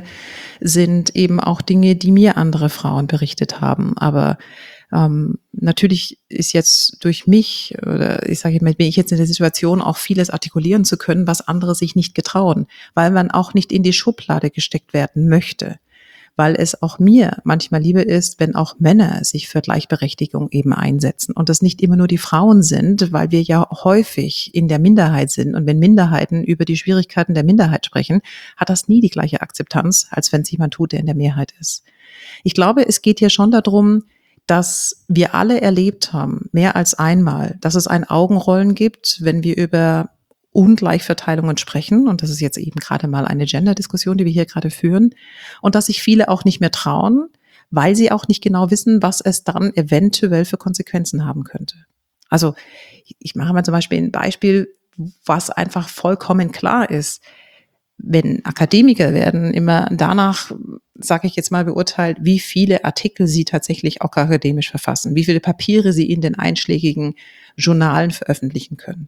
sind eben auch Dinge, die mir andere Frauen berichtet haben. Aber ähm, natürlich ist jetzt durch mich, oder ich sage mal, bin ich jetzt in der Situation, auch vieles artikulieren zu können, was andere sich nicht getrauen, weil man auch nicht in die Schublade gesteckt werden möchte. Weil es auch mir manchmal lieber ist, wenn auch Männer sich für Gleichberechtigung eben einsetzen und das nicht immer nur die Frauen sind, weil wir ja häufig in der Minderheit sind. Und wenn Minderheiten über die Schwierigkeiten der Minderheit sprechen, hat das nie die gleiche Akzeptanz, als wenn es jemand tut, der in der Mehrheit ist. Ich glaube, es geht hier schon darum, dass wir alle erlebt haben, mehr als einmal, dass es ein Augenrollen gibt, wenn wir über Ungleichverteilungen sprechen, und das ist jetzt eben gerade mal eine Gender-Diskussion, die wir hier gerade führen, und dass sich viele auch nicht mehr trauen, weil sie auch nicht genau wissen, was es dann eventuell für Konsequenzen haben könnte. Also ich mache mal zum Beispiel ein Beispiel, was einfach vollkommen klar ist. Wenn Akademiker werden immer danach, sage ich jetzt mal, beurteilt, wie viele Artikel sie tatsächlich auch akademisch verfassen, wie viele Papiere sie in den einschlägigen Journalen veröffentlichen können.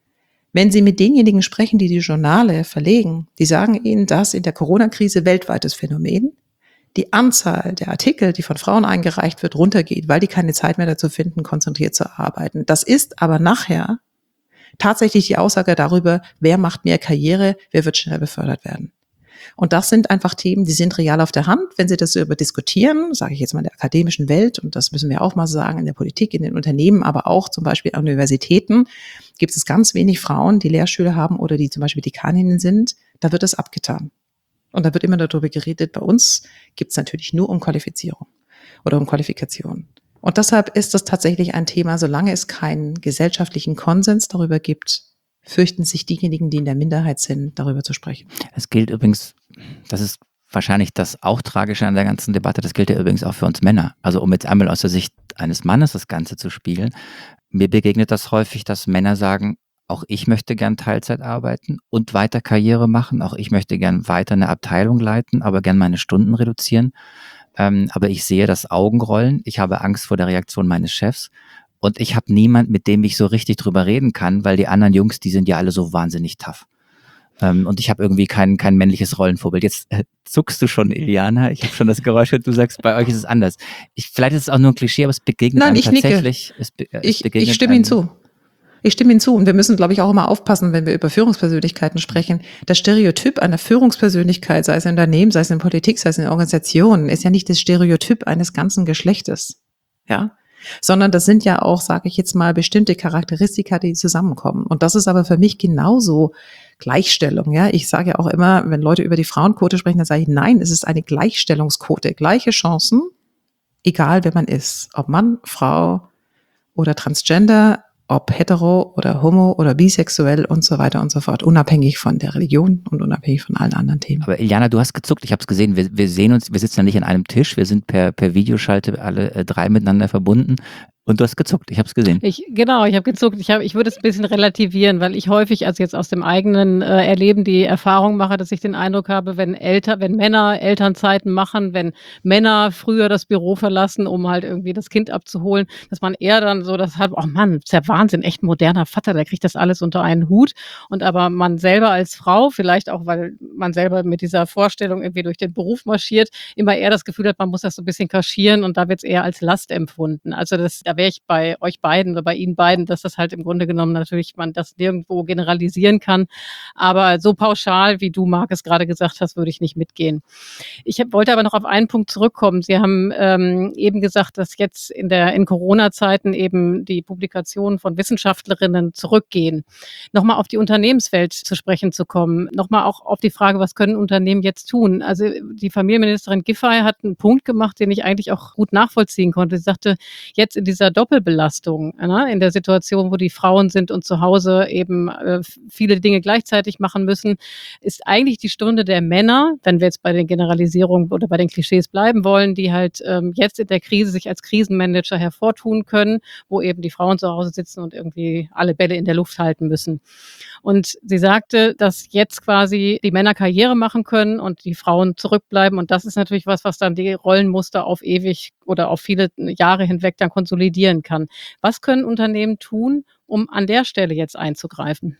Wenn Sie mit denjenigen sprechen, die die Journale verlegen, die sagen Ihnen, dass in der Corona-Krise weltweites Phänomen die Anzahl der Artikel, die von Frauen eingereicht wird, runtergeht, weil die keine Zeit mehr dazu finden, konzentriert zu arbeiten. Das ist aber nachher tatsächlich die Aussage darüber, wer macht mehr Karriere, wer wird schneller befördert werden. Und das sind einfach Themen, die sind real auf der Hand. Wenn Sie das darüber diskutieren, sage ich jetzt mal in der akademischen Welt, und das müssen wir auch mal sagen, in der Politik, in den Unternehmen, aber auch zum Beispiel an Universitäten, gibt es ganz wenig Frauen, die Lehrstühle haben oder die zum Beispiel Dekaninnen sind. Da wird es abgetan. Und da wird immer darüber geredet. Bei uns gibt es natürlich nur um Qualifizierung oder um Qualifikation. Und deshalb ist das tatsächlich ein Thema, solange es keinen gesellschaftlichen Konsens darüber gibt, fürchten sich diejenigen, die in der Minderheit sind, darüber zu sprechen. Es gilt übrigens, das ist wahrscheinlich das auch Tragische an der ganzen Debatte, das gilt ja übrigens auch für uns Männer. Also um jetzt einmal aus der Sicht eines Mannes das Ganze zu spielen, mir begegnet das häufig, dass Männer sagen, auch ich möchte gern Teilzeit arbeiten und weiter Karriere machen, auch ich möchte gern weiter eine Abteilung leiten, aber gern meine Stunden reduzieren. Ähm, aber ich sehe das Augenrollen, ich habe Angst vor der Reaktion meines Chefs. Und ich habe niemand, mit dem ich so richtig drüber reden kann, weil die anderen Jungs, die sind ja alle so wahnsinnig tough. Ähm, und ich habe irgendwie kein, kein männliches Rollenvorbild. Jetzt äh, zuckst du schon, Iliana. Ich habe schon das Geräusch und du sagst, bei euch ist es anders. Ich, vielleicht ist es auch nur ein Klischee, aber es begegnet Nein, einem ich tatsächlich. Es be- es ich, begegnet ich stimme einem, Ihnen zu. Ich stimme Ihnen zu. Und wir müssen, glaube ich, auch immer aufpassen, wenn wir über Führungspersönlichkeiten sprechen. Das Stereotyp einer Führungspersönlichkeit, sei es in Unternehmen, sei es in Politik, sei es in Organisationen, ist ja nicht das Stereotyp eines ganzen Geschlechtes. Ja? Sondern das sind ja auch, sage ich jetzt mal, bestimmte Charakteristika, die zusammenkommen. Und das ist aber für mich genauso Gleichstellung. Ja, ich sage ja auch immer, wenn Leute über die Frauenquote sprechen, dann sage ich, nein, es ist eine Gleichstellungsquote. Gleiche Chancen, egal wer man ist. Ob Mann, Frau oder Transgender, ob hetero oder homo oder bisexuell und so weiter und so fort, unabhängig von der Religion und unabhängig von allen anderen Themen. Aber Iliana, du hast gezuckt, ich habe es gesehen, wir, wir sehen uns, wir sitzen ja nicht an einem Tisch, wir sind per, per Videoschalte alle äh, drei miteinander verbunden Und du hast gezuckt, ich habe es gesehen. Ich, genau, ich habe gezuckt. Ich, hab, ich würde es ein bisschen relativieren, weil ich häufig, also jetzt aus dem eigenen äh, Erleben, die Erfahrung mache, dass ich den Eindruck habe, wenn Eltern, wenn Männer Elternzeiten machen, wenn Männer früher das Büro verlassen, um halt irgendwie das Kind abzuholen, dass man eher dann so das hat, oh Mann, ist ja Wahnsinn, echt ein moderner Vater, der kriegt das alles unter einen Hut. Und aber man selber als Frau, vielleicht auch, weil man selber mit dieser Vorstellung irgendwie durch den Beruf marschiert, immer eher das Gefühl hat, man muss das so ein bisschen kaschieren und da wird es eher als Last empfunden. Also das, da wäre ich bei euch beiden oder bei Ihnen beiden, dass das halt im Grunde genommen natürlich man das nirgendwo generalisieren kann. Aber so pauschal, wie du, Marc, es gerade gesagt hast, würde ich nicht mitgehen. Ich hab, wollte aber noch auf einen Punkt zurückkommen. Sie haben ähm, eben gesagt, dass jetzt in der in Corona-Zeiten eben die Publikationen von Wissenschaftlerinnen zurückgehen. Nochmal auf die Unternehmenswelt zu sprechen zu kommen. Nochmal auch auf die Frage, was können Unternehmen jetzt tun? Also die Familienministerin Giffey hat einen Punkt gemacht, den ich eigentlich auch gut nachvollziehen konnte. Sie sagte, jetzt in dieser Doppelbelastung, ne, in der Situation, wo die Frauen sind und zu Hause eben äh, viele Dinge gleichzeitig machen müssen, ist eigentlich die Stunde der Männer, wenn wir jetzt bei den Generalisierungen oder bei den Klischees bleiben wollen, die halt ähm, jetzt in der Krise sich als Krisenmanager hervortun können, wo eben die Frauen zu Hause sitzen und irgendwie alle Bälle in der Luft halten müssen. Und sie sagte, dass jetzt quasi die Männer Karriere machen können und die Frauen zurückbleiben. Und das ist natürlich was, was dann die Rollenmuster auf ewig oder auf viele Jahre hinweg dann konsolidieren kann. Was können Unternehmen tun, um an der Stelle jetzt einzugreifen?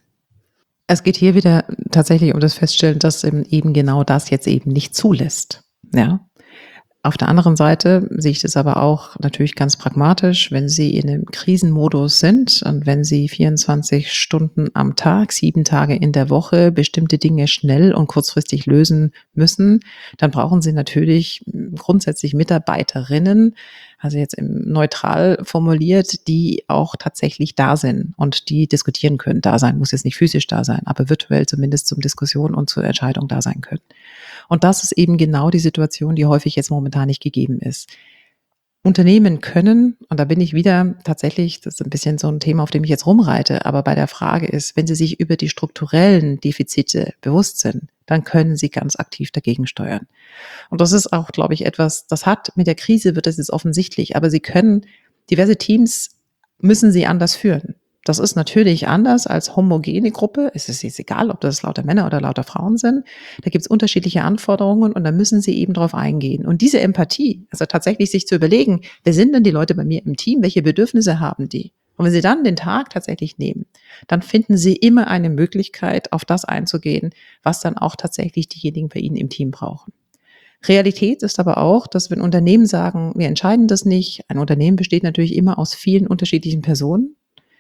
Es geht hier wieder tatsächlich um das Feststellen, dass eben genau das jetzt eben nicht zulässt. Ja. Auf der anderen Seite sehe ich das aber auch natürlich ganz pragmatisch, wenn Sie in einem Krisenmodus sind und wenn Sie vierundzwanzig Stunden am Tag, sieben Tage in der Woche bestimmte Dinge schnell und kurzfristig lösen müssen, dann brauchen Sie natürlich grundsätzlich Mitarbeiterinnen, also jetzt im neutral formuliert, die auch tatsächlich da sind und die diskutieren können. Da sein muss jetzt nicht physisch da sein, aber virtuell zumindest zum Diskussion und zur Entscheidung da sein können. Und das ist eben genau die Situation, die häufig jetzt momentan nicht gegeben ist. Unternehmen können, und da bin ich wieder tatsächlich, das ist ein bisschen so ein Thema, auf dem ich jetzt rumreite, aber bei der Frage ist, wenn Sie sich über die strukturellen Defizite bewusst sind, dann können Sie ganz aktiv dagegen steuern. Und das ist auch, glaube ich, etwas, das hat, mit der Krise wird das jetzt offensichtlich, aber Sie können, diverse Teams müssen Sie anders führen. Das ist natürlich anders als homogene Gruppe. Es ist jetzt egal, ob das lauter Männer oder lauter Frauen sind. Da gibt es unterschiedliche Anforderungen und da müssen Sie eben drauf eingehen. Und diese Empathie, also tatsächlich sich zu überlegen, wer sind denn die Leute bei mir im Team, welche Bedürfnisse haben die? Und wenn Sie dann den Tag tatsächlich nehmen, dann finden Sie immer eine Möglichkeit, auf das einzugehen, was dann auch tatsächlich diejenigen bei Ihnen im Team brauchen. Realität ist aber auch, dass wenn Unternehmen sagen, wir entscheiden das nicht, ein Unternehmen besteht natürlich immer aus vielen unterschiedlichen Personen.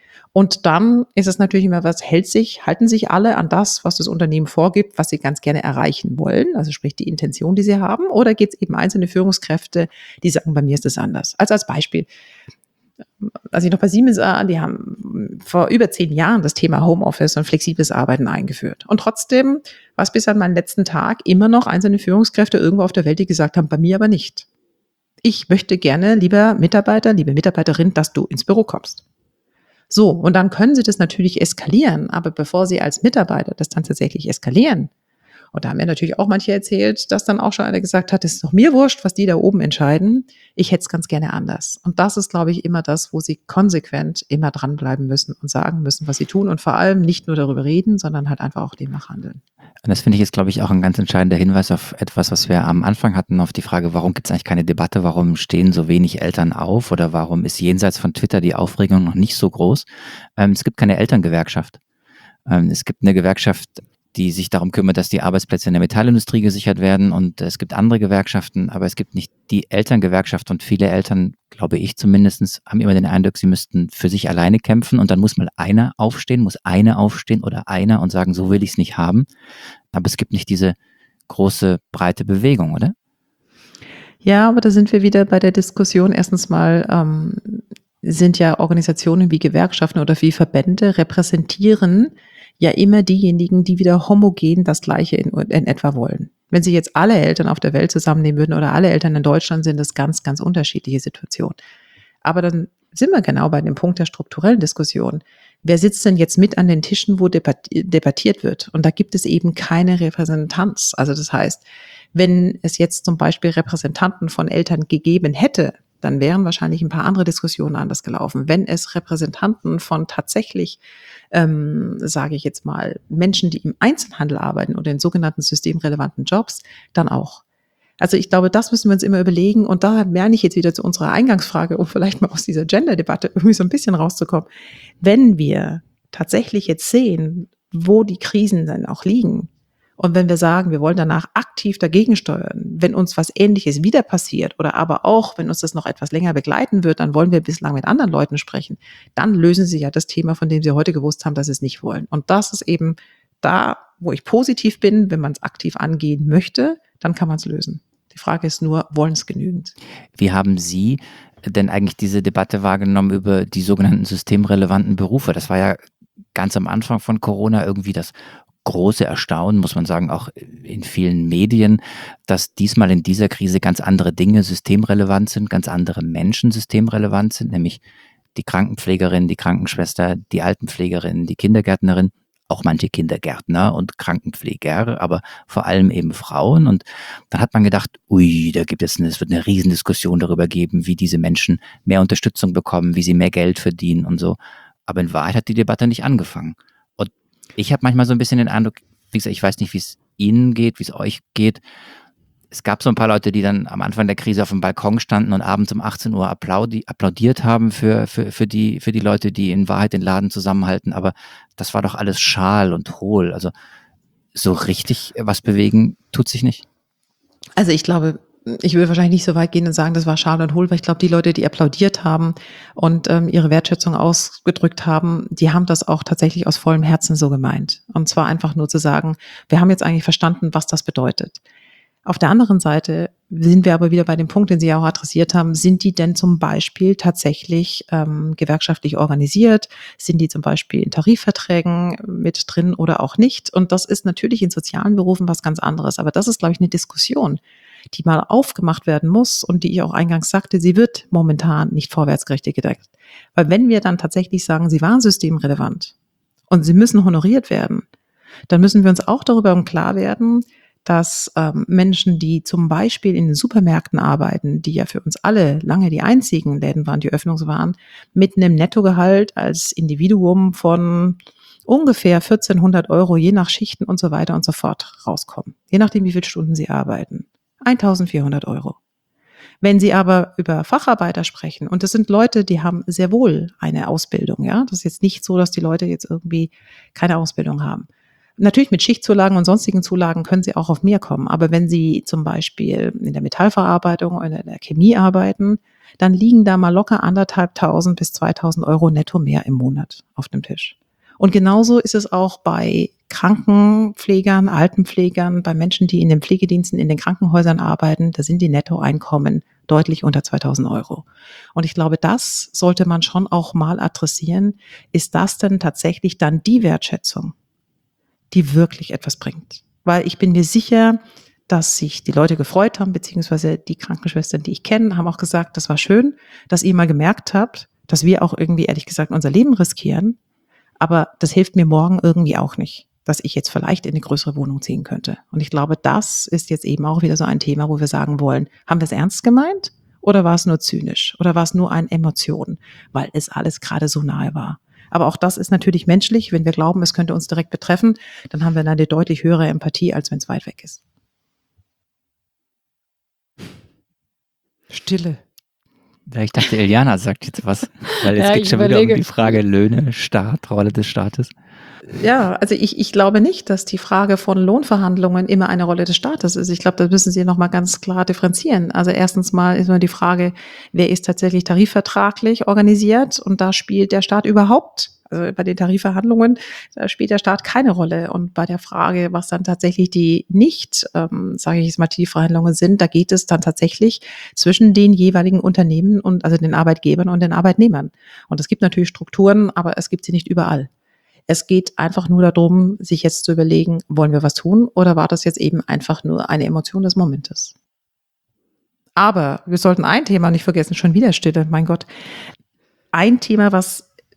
Und dann ist es natürlich immer, was hält sich, halten sich alle an das, was das Unternehmen vorgibt, was sie ganz gerne erreichen wollen, also sprich die Intention, die sie haben, oder geht es eben einzelne Führungskräfte, die sagen, bei mir ist das anders. Also als Beispiel, als ich noch bei Siemens war, die haben vor über zehn Jahren das Thema Homeoffice und flexibles Arbeiten eingeführt. Und trotzdem war es bis an meinen letzten Tag immer noch einzelne Führungskräfte irgendwo auf der Welt, die gesagt haben, bei mir aber nicht. Ich möchte gerne, lieber Mitarbeiter, liebe Mitarbeiterin, dass du ins Büro kommst. So, und dann können Sie das natürlich eskalieren, aber bevor Sie als Mitarbeiter das dann tatsächlich eskalieren, und da haben mir natürlich auch manche erzählt, dass dann auch schon einer gesagt hat, es ist doch mir wurscht, was die da oben entscheiden, ich hätte es ganz gerne anders. Und das ist, glaube ich, immer das, wo Sie konsequent immer dranbleiben müssen und sagen müssen, was Sie tun und vor allem nicht nur darüber reden, sondern halt einfach auch demnach handeln. Und das finde ich jetzt, glaube ich, auch ein ganz entscheidender Hinweis auf etwas, was wir am Anfang hatten, auf die Frage, warum gibt es eigentlich keine Debatte, warum stehen so wenig Eltern auf oder warum ist jenseits von Twitter die Aufregung noch nicht so groß? Ähm, es gibt keine Elterngewerkschaft. Ähm, es gibt eine Gewerkschaft, die sich darum kümmert, dass die Arbeitsplätze in der Metallindustrie gesichert werden und es gibt andere Gewerkschaften, aber es gibt nicht die Elterngewerkschaft und viele Eltern, glaube ich zumindest, haben immer den Eindruck, sie müssten für sich alleine kämpfen und dann muss mal einer aufstehen, muss eine aufstehen oder einer und sagen, so will ich es nicht haben. Aber es gibt nicht diese große, breite Bewegung, oder? Ja, aber da sind wir wieder bei der Diskussion. Erstens mal ähm, sind ja Organisationen wie Gewerkschaften oder wie Verbände repräsentieren ja immer diejenigen, die wieder homogen das Gleiche in, in etwa wollen. Wenn Sie jetzt alle Eltern auf der Welt zusammennehmen würden oder alle Eltern in Deutschland, sind das ganz, ganz unterschiedliche Situationen. Aber dann sind wir genau bei dem Punkt der strukturellen Diskussion. Wer sitzt denn jetzt mit an den Tischen, wo debattiert wird? Und da gibt es eben keine Repräsentanz. Also das heißt, wenn es jetzt zum Beispiel Repräsentanten von Eltern gegeben hätte, dann wären wahrscheinlich ein paar andere Diskussionen anders gelaufen. Wenn es Repräsentanten von tatsächlich, ähm, sage ich jetzt mal, Menschen, die im Einzelhandel arbeiten oder in sogenannten systemrelevanten Jobs, dann auch. Also ich glaube, das müssen wir uns immer überlegen und da lerne ich jetzt wieder zu unserer Eingangsfrage, um vielleicht mal aus dieser Gender-Debatte irgendwie so ein bisschen rauszukommen. Wenn wir tatsächlich jetzt sehen, wo die Krisen dann auch liegen und wenn wir sagen, wir wollen danach aktiv dagegen steuern, wenn uns was Ähnliches wieder passiert oder aber auch, wenn uns das noch etwas länger begleiten wird, dann wollen wir bislang mit anderen Leuten sprechen, dann lösen sie ja das Thema, von dem sie heute gewusst haben, dass sie es nicht wollen. Und das ist eben da, wo ich positiv bin, wenn man es aktiv angehen möchte, dann kann man es lösen. Die Frage ist nur, wollen es genügend? Wie haben Sie denn eigentlich diese Debatte wahrgenommen über die sogenannten systemrelevanten Berufe? Das war ja ganz am Anfang von Corona irgendwie das große Erstaunen, muss man sagen, auch in vielen Medien, dass diesmal in dieser Krise ganz andere Dinge systemrelevant sind, ganz andere Menschen systemrelevant sind, nämlich die Krankenpflegerin, die Krankenschwester, die Altenpflegerin, die Kindergärtnerin, auch manche Kindergärtner und Krankenpfleger, aber vor allem eben Frauen. Und dann hat man gedacht, ui, da gibt es eine, es wird eine Riesendiskussion darüber geben, wie diese Menschen mehr Unterstützung bekommen, wie sie mehr Geld verdienen und so. Aber in Wahrheit hat die Debatte nicht angefangen. Und ich habe manchmal so ein bisschen den Eindruck, wie gesagt, ich weiß nicht, wie es Ihnen geht, wie es euch geht. Es gab so ein paar Leute, die dann am Anfang der Krise auf dem Balkon standen und abends um achtzehn Uhr applaudi- applaudiert haben für, für, für, die, für die Leute, die in Wahrheit den Laden zusammenhalten. Aber das war doch alles schal und hohl. Also so richtig was bewegen tut sich nicht. Also ich glaube, ich will wahrscheinlich nicht so weit gehen und sagen, das war schal und hohl, weil ich glaube, die Leute, die applaudiert haben und ähm, ihre Wertschätzung ausgedrückt haben, die haben das auch tatsächlich aus vollem Herzen so gemeint. Und zwar einfach nur zu sagen, wir haben jetzt eigentlich verstanden, was das bedeutet. Auf der anderen Seite sind wir aber wieder bei dem Punkt, den Sie ja auch adressiert haben, sind die denn zum Beispiel tatsächlich ähm, gewerkschaftlich organisiert? Sind die zum Beispiel in Tarifverträgen mit drin oder auch nicht? Und das ist natürlich in sozialen Berufen was ganz anderes. Aber das ist, glaube ich, eine Diskussion, die mal aufgemacht werden muss und die ich auch eingangs sagte, sie wird momentan nicht vorwärtsgerichtet gedacht. Weil wenn wir dann tatsächlich sagen, sie waren systemrelevant und sie müssen honoriert werden, dann müssen wir uns auch darüber im Klar werden, dass ähm, Menschen, die zum Beispiel in den Supermärkten arbeiten, die ja für uns alle lange die einzigen Läden waren, die Öffnungs waren, mit einem Nettogehalt als Individuum von ungefähr vierzehnhundert Euro, je nach Schichten und so weiter und so fort rauskommen. Je nachdem, wie viele Stunden sie arbeiten. eintausendvierhundert Euro. Wenn Sie aber über Facharbeiter sprechen, und das sind Leute, die haben sehr wohl eine Ausbildung, ja, das ist jetzt nicht so, dass die Leute jetzt irgendwie keine Ausbildung haben. Natürlich mit Schichtzulagen und sonstigen Zulagen können sie auch auf mehr kommen. Aber wenn sie zum Beispiel in der Metallverarbeitung oder in der Chemie arbeiten, dann liegen da mal locker anderthalbtausend bis zweitausend Euro netto mehr im Monat auf dem Tisch. Und genauso ist es auch bei Krankenpflegern, Altenpflegern, bei Menschen, die in den Pflegediensten, in den Krankenhäusern arbeiten. Da sind die Nettoeinkommen deutlich unter zweitausend Euro. Und ich glaube, das sollte man schon auch mal adressieren. Ist das denn tatsächlich dann die Wertschätzung, die wirklich etwas bringt? Weil ich bin mir sicher, dass sich die Leute gefreut haben, beziehungsweise die Krankenschwestern, die ich kenne, haben auch gesagt, das war schön, dass ihr mal gemerkt habt, dass wir auch irgendwie, ehrlich gesagt, unser Leben riskieren. Aber das hilft mir morgen irgendwie auch nicht, dass ich jetzt vielleicht in eine größere Wohnung ziehen könnte. Und ich glaube, das ist jetzt eben auch wieder so ein Thema, wo wir sagen wollen, haben wir es ernst gemeint oder war es nur zynisch oder war es nur eine Emotion, weil es alles gerade so nahe war? Aber auch das ist natürlich menschlich. Wenn wir glauben, es könnte uns direkt betreffen, dann haben wir eine deutlich höhere Empathie, als wenn es weit weg ist. Stille. Ja, ich dachte, Iliana sagt jetzt was, weil es Ja, geht ich schon überlege. wieder um die Frage Löhne, Staat, Rolle des Staates. Ja, also ich, ich glaube nicht, dass die Frage von Lohnverhandlungen immer eine Rolle des Staates ist. Ich glaube, da müssen Sie nochmal ganz klar differenzieren. Also erstens mal ist immer die Frage, wer ist tatsächlich tarifvertraglich organisiert? Und da spielt der Staat überhaupt, also bei den Tarifverhandlungen, da spielt der Staat keine Rolle. Und bei der Frage, was dann tatsächlich die nicht, ähm, sage ich jetzt mal, Tarifverhandlungen sind, da geht es dann tatsächlich zwischen den jeweiligen Unternehmen und also den Arbeitgebern und den Arbeitnehmern. Und es gibt natürlich Strukturen, aber es gibt sie nicht überall. Es geht einfach nur darum, sich jetzt zu überlegen, wollen wir was tun oder war das jetzt eben einfach nur eine Emotion des Momentes? Aber wir sollten ein Thema nicht vergessen, schon wieder Stille, mein Gott. Ein Thema, was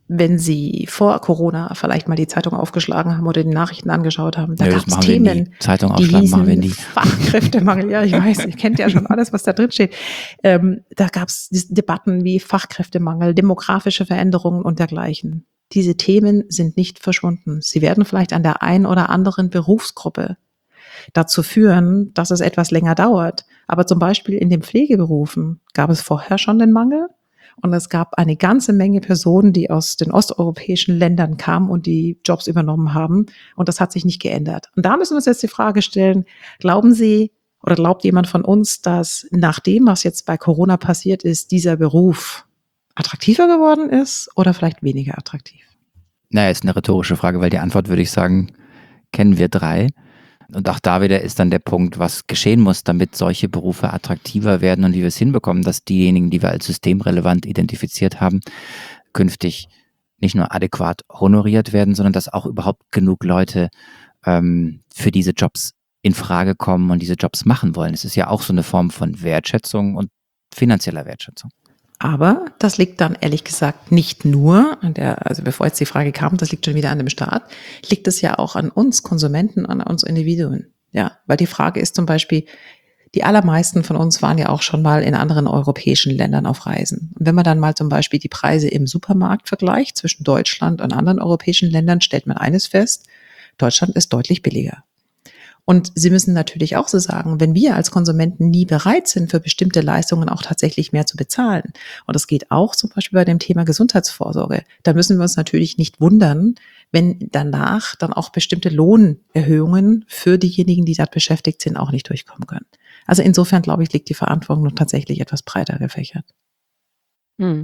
wenn Sie vor Corona vielleicht mal die Zeitung aufgeschlagen haben oder die Nachrichten angeschaut haben, da Nö, gab das es machen wir nie. Themen, Zeitung die aufschlagen machen wir nie. hießen Fachkräftemangel. Ja, ich weiß, ihr kennt ja schon alles, was da drin steht. Ähm, da gab es Debatten wie Fachkräftemangel, demografische Veränderungen und dergleichen. Diese Themen sind nicht verschwunden. Sie werden vielleicht an der einen oder anderen Berufsgruppe dazu führen, dass es etwas länger dauert. Aber zum Beispiel in den Pflegeberufen gab es vorher schon den Mangel. Und es gab eine ganze Menge Personen, die aus den osteuropäischen Ländern kamen und die Jobs übernommen haben. Und das hat sich nicht geändert. Und da müssen wir uns jetzt die Frage stellen, glauben Sie oder glaubt jemand von uns, dass nach dem, was jetzt bei Corona passiert ist, dieser Beruf attraktiver geworden ist oder vielleicht weniger attraktiv? Naja, ist eine rhetorische Frage, weil die Antwort, würde ich sagen, kennen wir drei. Und auch da wieder ist dann der Punkt, was geschehen muss, damit solche Berufe attraktiver werden und wie wir es hinbekommen, dass diejenigen, die wir als systemrelevant identifiziert haben, künftig nicht nur adäquat honoriert werden, sondern dass auch überhaupt genug Leute ähm, für diese Jobs in Frage kommen und diese Jobs machen wollen. Es ist ja auch so eine Form von Wertschätzung und finanzieller Wertschätzung. Aber das liegt dann ehrlich gesagt nicht nur an der, also bevor jetzt die Frage kam, das liegt schon wieder an dem Staat, liegt es ja auch an uns Konsumenten, an uns Individuen. Ja, weil die Frage ist zum Beispiel, die allermeisten von uns waren ja auch schon mal in anderen europäischen Ländern auf Reisen. Und wenn man dann mal zum Beispiel die Preise im Supermarkt vergleicht zwischen Deutschland und anderen europäischen Ländern, stellt man eines fest: Deutschland ist deutlich billiger. Und Sie müssen natürlich auch so sagen, wenn wir als Konsumenten nie bereit sind, für bestimmte Leistungen auch tatsächlich mehr zu bezahlen, und das geht auch zum Beispiel bei dem Thema Gesundheitsvorsorge, da müssen wir uns natürlich nicht wundern, wenn danach dann auch bestimmte Lohnerhöhungen für diejenigen, die dort beschäftigt sind, auch nicht durchkommen können. Also insofern, glaube ich, liegt die Verantwortung noch tatsächlich etwas breiter gefächert. Hm.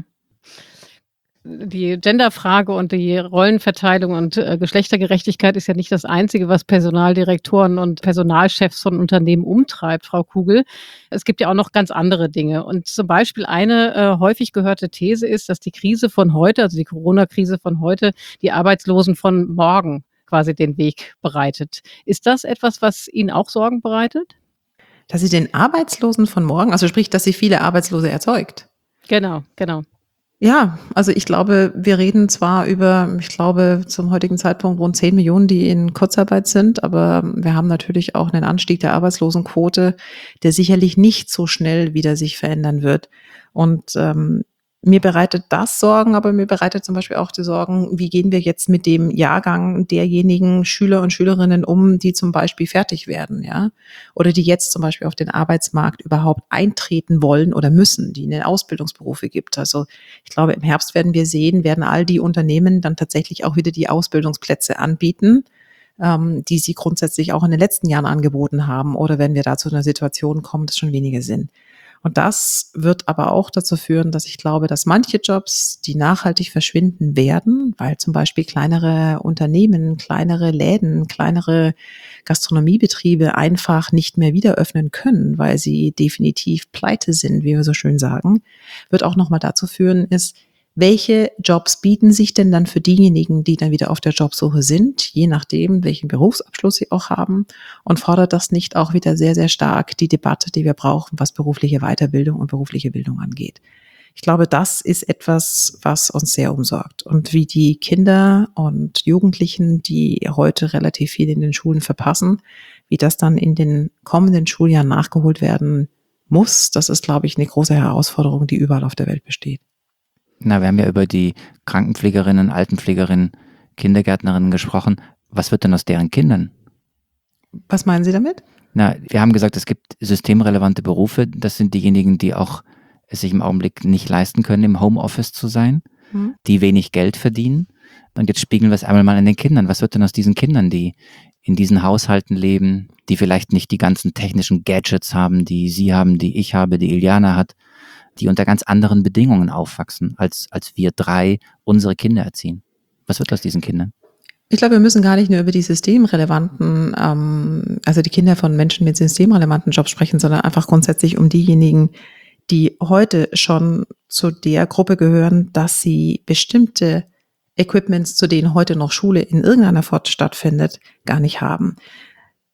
Die Genderfrage und die Rollenverteilung und äh, Geschlechtergerechtigkeit ist ja nicht das Einzige, was Personaldirektoren und Personalchefs von Unternehmen umtreibt, Frau Kugel. Es gibt ja auch noch ganz andere Dinge. Und zum Beispiel eine äh, häufig gehörte These ist, dass die Krise von heute, also die Corona-Krise von heute, die Arbeitslosen von morgen quasi den Weg bereitet. Ist das etwas, was Ihnen auch Sorgen bereitet? Dass sie den Arbeitslosen von morgen, also sprich, dass sie viele Arbeitslose erzeugt. Genau, genau. Ja, also ich glaube, wir reden zwar über, ich glaube, zum heutigen Zeitpunkt rund zehn Millionen, die in Kurzarbeit sind, aber wir haben natürlich auch einen Anstieg der Arbeitslosenquote, der sicherlich nicht so schnell wieder sich verändern wird. Und ähm, mir bereitet das Sorgen, aber mir bereitet zum Beispiel auch die Sorgen, wie gehen wir jetzt mit dem Jahrgang derjenigen Schüler und Schülerinnen um, die zum Beispiel fertig werden, ja, oder die jetzt zum Beispiel auf den Arbeitsmarkt überhaupt eintreten wollen oder müssen, die in den Ausbildungsberufe gibt. Also ich glaube, im Herbst werden wir sehen, werden all die Unternehmen dann tatsächlich auch wieder die Ausbildungsplätze anbieten, ähm, die sie grundsätzlich auch in den letzten Jahren angeboten haben, oder wenn wir da zu einer Situation kommen, dass schon weniger sind. Und das wird aber auch dazu führen, dass ich glaube, dass manche Jobs, die nachhaltig verschwinden werden, weil zum Beispiel kleinere Unternehmen, kleinere Läden, kleinere Gastronomiebetriebe einfach nicht mehr wieder öffnen können, weil sie definitiv pleite sind, wie wir so schön sagen, wird auch nochmal dazu führen, ist, welche Jobs bieten sich denn dann für diejenigen, die dann wieder auf der Jobsuche sind, je nachdem, welchen Berufsabschluss sie auch haben, und fordert das nicht auch wieder sehr, sehr stark die Debatte, die wir brauchen, was berufliche Weiterbildung und berufliche Bildung angeht. Ich glaube, das ist etwas, was uns sehr umsorgt. Und wie die Kinder und Jugendlichen, die heute relativ viel in den Schulen verpassen, wie das dann in den kommenden Schuljahren nachgeholt werden muss, das ist, glaube ich, eine große Herausforderung, die überall auf der Welt besteht. Na, wir haben ja über die Krankenpflegerinnen, Altenpflegerinnen, Kindergärtnerinnen gesprochen. Was wird denn aus deren Kindern? Was meinen Sie damit? Na, wir haben gesagt, es gibt systemrelevante Berufe. Das sind diejenigen, die auch es sich im Augenblick nicht leisten können, im Homeoffice zu sein, mhm. die wenig Geld verdienen. Und jetzt spiegeln wir es einmal mal an den Kindern. Was wird denn aus diesen Kindern, die in diesen Haushalten leben, die vielleicht nicht die ganzen technischen Gadgets haben, die Sie haben, die ich habe, die Iliana hat, die unter ganz anderen Bedingungen aufwachsen, als, als wir drei unsere Kinder erziehen? Was wird aus diesen Kindern? Ich glaube, wir müssen gar nicht nur über die systemrelevanten, ähm, also die Kinder von Menschen mit systemrelevanten Jobs sprechen, sondern einfach grundsätzlich um diejenigen, die heute schon zu der Gruppe gehören, dass sie bestimmte Equipments, zu denen heute noch Schule in irgendeiner Form stattfindet, gar nicht haben.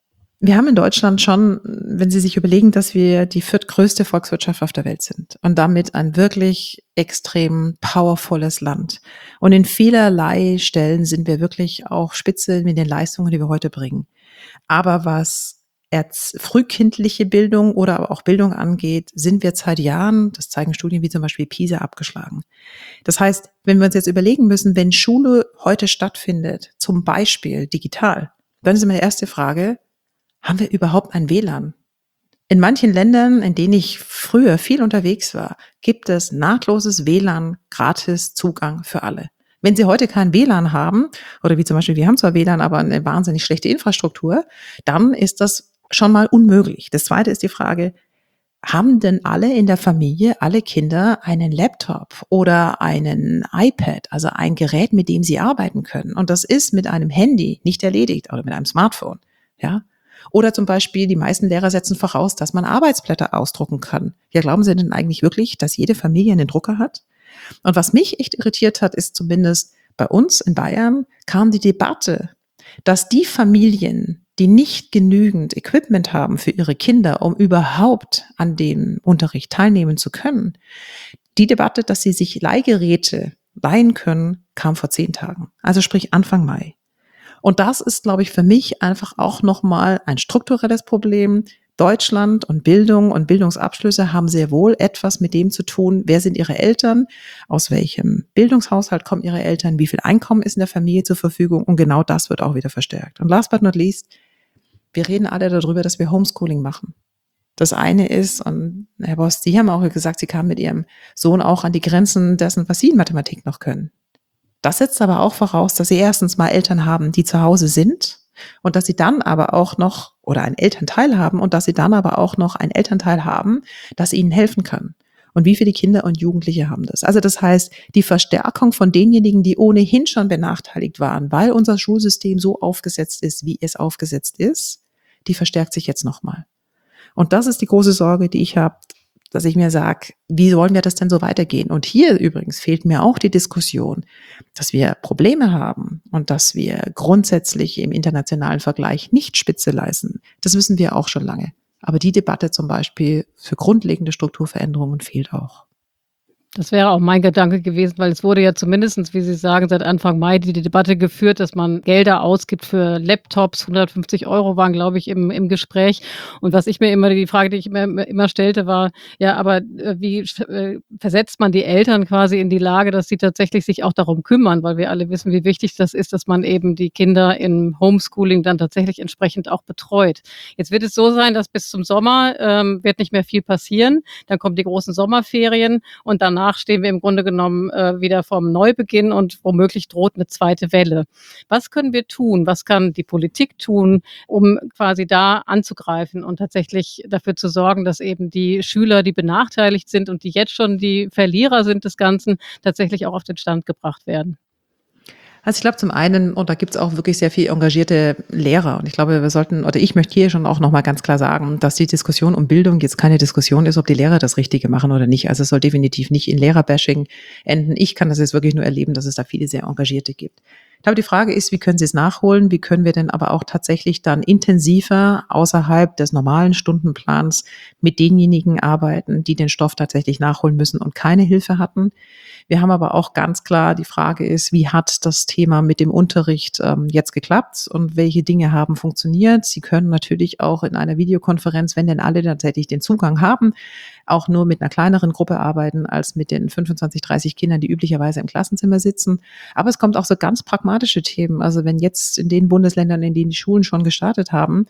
Wir haben in Deutschland schon, wenn Sie sich überlegen, dass wir die viertgrößte Volkswirtschaft auf der Welt sind und damit ein wirklich extrem powervolles Land. Und in vielerlei Stellen sind wir wirklich auch Spitze mit den Leistungen, die wir heute bringen. Aber was erz- frühkindliche Bildung oder aber auch Bildung angeht, sind wir seit Jahren, das zeigen Studien wie zum Beispiel PISA, abgeschlagen. Das heißt, wenn wir uns jetzt überlegen müssen, wenn Schule heute stattfindet, zum Beispiel digital, dann ist meine erste Frage, haben wir überhaupt ein W L A N? In manchen Ländern, in denen ich früher viel unterwegs war, gibt es nahtloses W L A N, gratis Zugang für alle. Wenn Sie heute kein W L A N haben, oder wie zum Beispiel, wir haben zwar W L A N, aber eine wahnsinnig schlechte Infrastruktur, dann ist das schon mal unmöglich. Das Zweite ist die Frage, haben denn alle in der Familie, alle Kinder einen Laptop oder einen iPad, also ein Gerät, mit dem sie arbeiten können? Und das ist mit einem Handy nicht erledigt oder mit einem Smartphone, ja? Oder zum Beispiel, die meisten Lehrer setzen voraus, dass man Arbeitsblätter ausdrucken kann. Ja, glauben Sie denn eigentlich wirklich, dass jede Familie einen Drucker hat? Und was mich echt irritiert hat, ist zumindest bei uns in Bayern kam die Debatte, dass die Familien, die nicht genügend Equipment haben für ihre Kinder, um überhaupt an dem Unterricht teilnehmen zu können, die Debatte, dass sie sich Leihgeräte leihen können, kam vor zehn Tagen. Also sprich Anfang Mai. Und das ist, glaube ich, für mich einfach auch nochmal ein strukturelles Problem. Deutschland und Bildung und Bildungsabschlüsse haben sehr wohl etwas mit dem zu tun, wer sind ihre Eltern, aus welchem Bildungshaushalt kommen ihre Eltern, wie viel Einkommen ist in der Familie zur Verfügung, und genau das wird auch wieder verstärkt. Und last but not least, wir reden alle darüber, dass wir Homeschooling machen. Das eine ist, und Herr Boss, Sie haben auch gesagt, Sie kamen mit Ihrem Sohn auch an die Grenzen dessen, was Sie in Mathematik noch können. Das setzt aber auch voraus, dass Sie erstens mal Eltern haben, die zu Hause sind, und dass Sie dann aber auch noch, oder einen Elternteil haben, und dass Sie dann aber auch noch einen Elternteil haben, das Ihnen helfen kann. Und wie viele Kinder und Jugendliche haben das? Also das heißt, die Verstärkung von denjenigen, die ohnehin schon benachteiligt waren, weil unser Schulsystem so aufgesetzt ist, wie es aufgesetzt ist, die verstärkt sich jetzt nochmal. Und das ist die große Sorge, die ich habe, dass ich mir sage, wie wollen wir das denn so weitergehen? Und hier übrigens fehlt mir auch die Diskussion, dass wir Probleme haben und dass wir grundsätzlich im internationalen Vergleich nicht Spitze leisten. Das wissen wir auch schon lange. Aber die Debatte zum Beispiel für grundlegende Strukturveränderungen fehlt auch. Das wäre auch mein Gedanke gewesen, weil es wurde ja zumindestens, wie Sie sagen, seit Anfang Mai die Debatte geführt, dass man Gelder ausgibt für Laptops. hundertfünfzig Euro waren, glaube ich, im, im Gespräch. Und was ich mir immer, die Frage, die ich mir immer stellte, war, ja, aber äh, wie äh, versetzt man die Eltern quasi in die Lage, dass sie tatsächlich sich auch darum kümmern, weil wir alle wissen, wie wichtig das ist, dass man eben die Kinder im Homeschooling dann tatsächlich entsprechend auch betreut. Jetzt wird es so sein, dass bis zum Sommer ähm, wird nicht mehr viel passieren. Dann kommen die großen Sommerferien und danach stehen wir im Grunde genommen äh, wieder vorm Neubeginn und womöglich droht eine zweite Welle. Was können wir tun? Was kann die Politik tun, um quasi da anzugreifen und tatsächlich dafür zu sorgen, dass eben die Schüler, die benachteiligt sind und die jetzt schon die Verlierer sind des Ganzen, tatsächlich auch auf den Stand gebracht werden? Also ich glaube zum einen, und da gibt es auch wirklich sehr viel engagierte Lehrer, und ich glaube, wir sollten, oder ich möchte hier schon auch nochmal ganz klar sagen, dass die Diskussion um Bildung jetzt keine Diskussion ist, ob die Lehrer das Richtige machen oder nicht. Also es soll definitiv nicht in Lehrerbashing enden. Ich kann das jetzt wirklich nur erleben, dass es da viele sehr Engagierte gibt. Ich glaube, die Frage ist, wie können Sie es nachholen? Wie können wir denn aber auch tatsächlich dann intensiver außerhalb des normalen Stundenplans mit denjenigen arbeiten, die den Stoff tatsächlich nachholen müssen und keine Hilfe hatten? Wir haben aber auch ganz klar, die Frage ist, wie hat das Thema mit dem Unterricht ähm, jetzt geklappt und welche Dinge haben funktioniert? Sie können natürlich auch in einer Videokonferenz, wenn denn alle tatsächlich den Zugang haben, auch nur mit einer kleineren Gruppe arbeiten als mit den fünfundzwanzig, dreißig Kindern, die üblicherweise im Klassenzimmer sitzen. Aber es kommt auch so ganz pragmatische Themen. Also wenn jetzt in den Bundesländern, in denen die Schulen schon gestartet haben,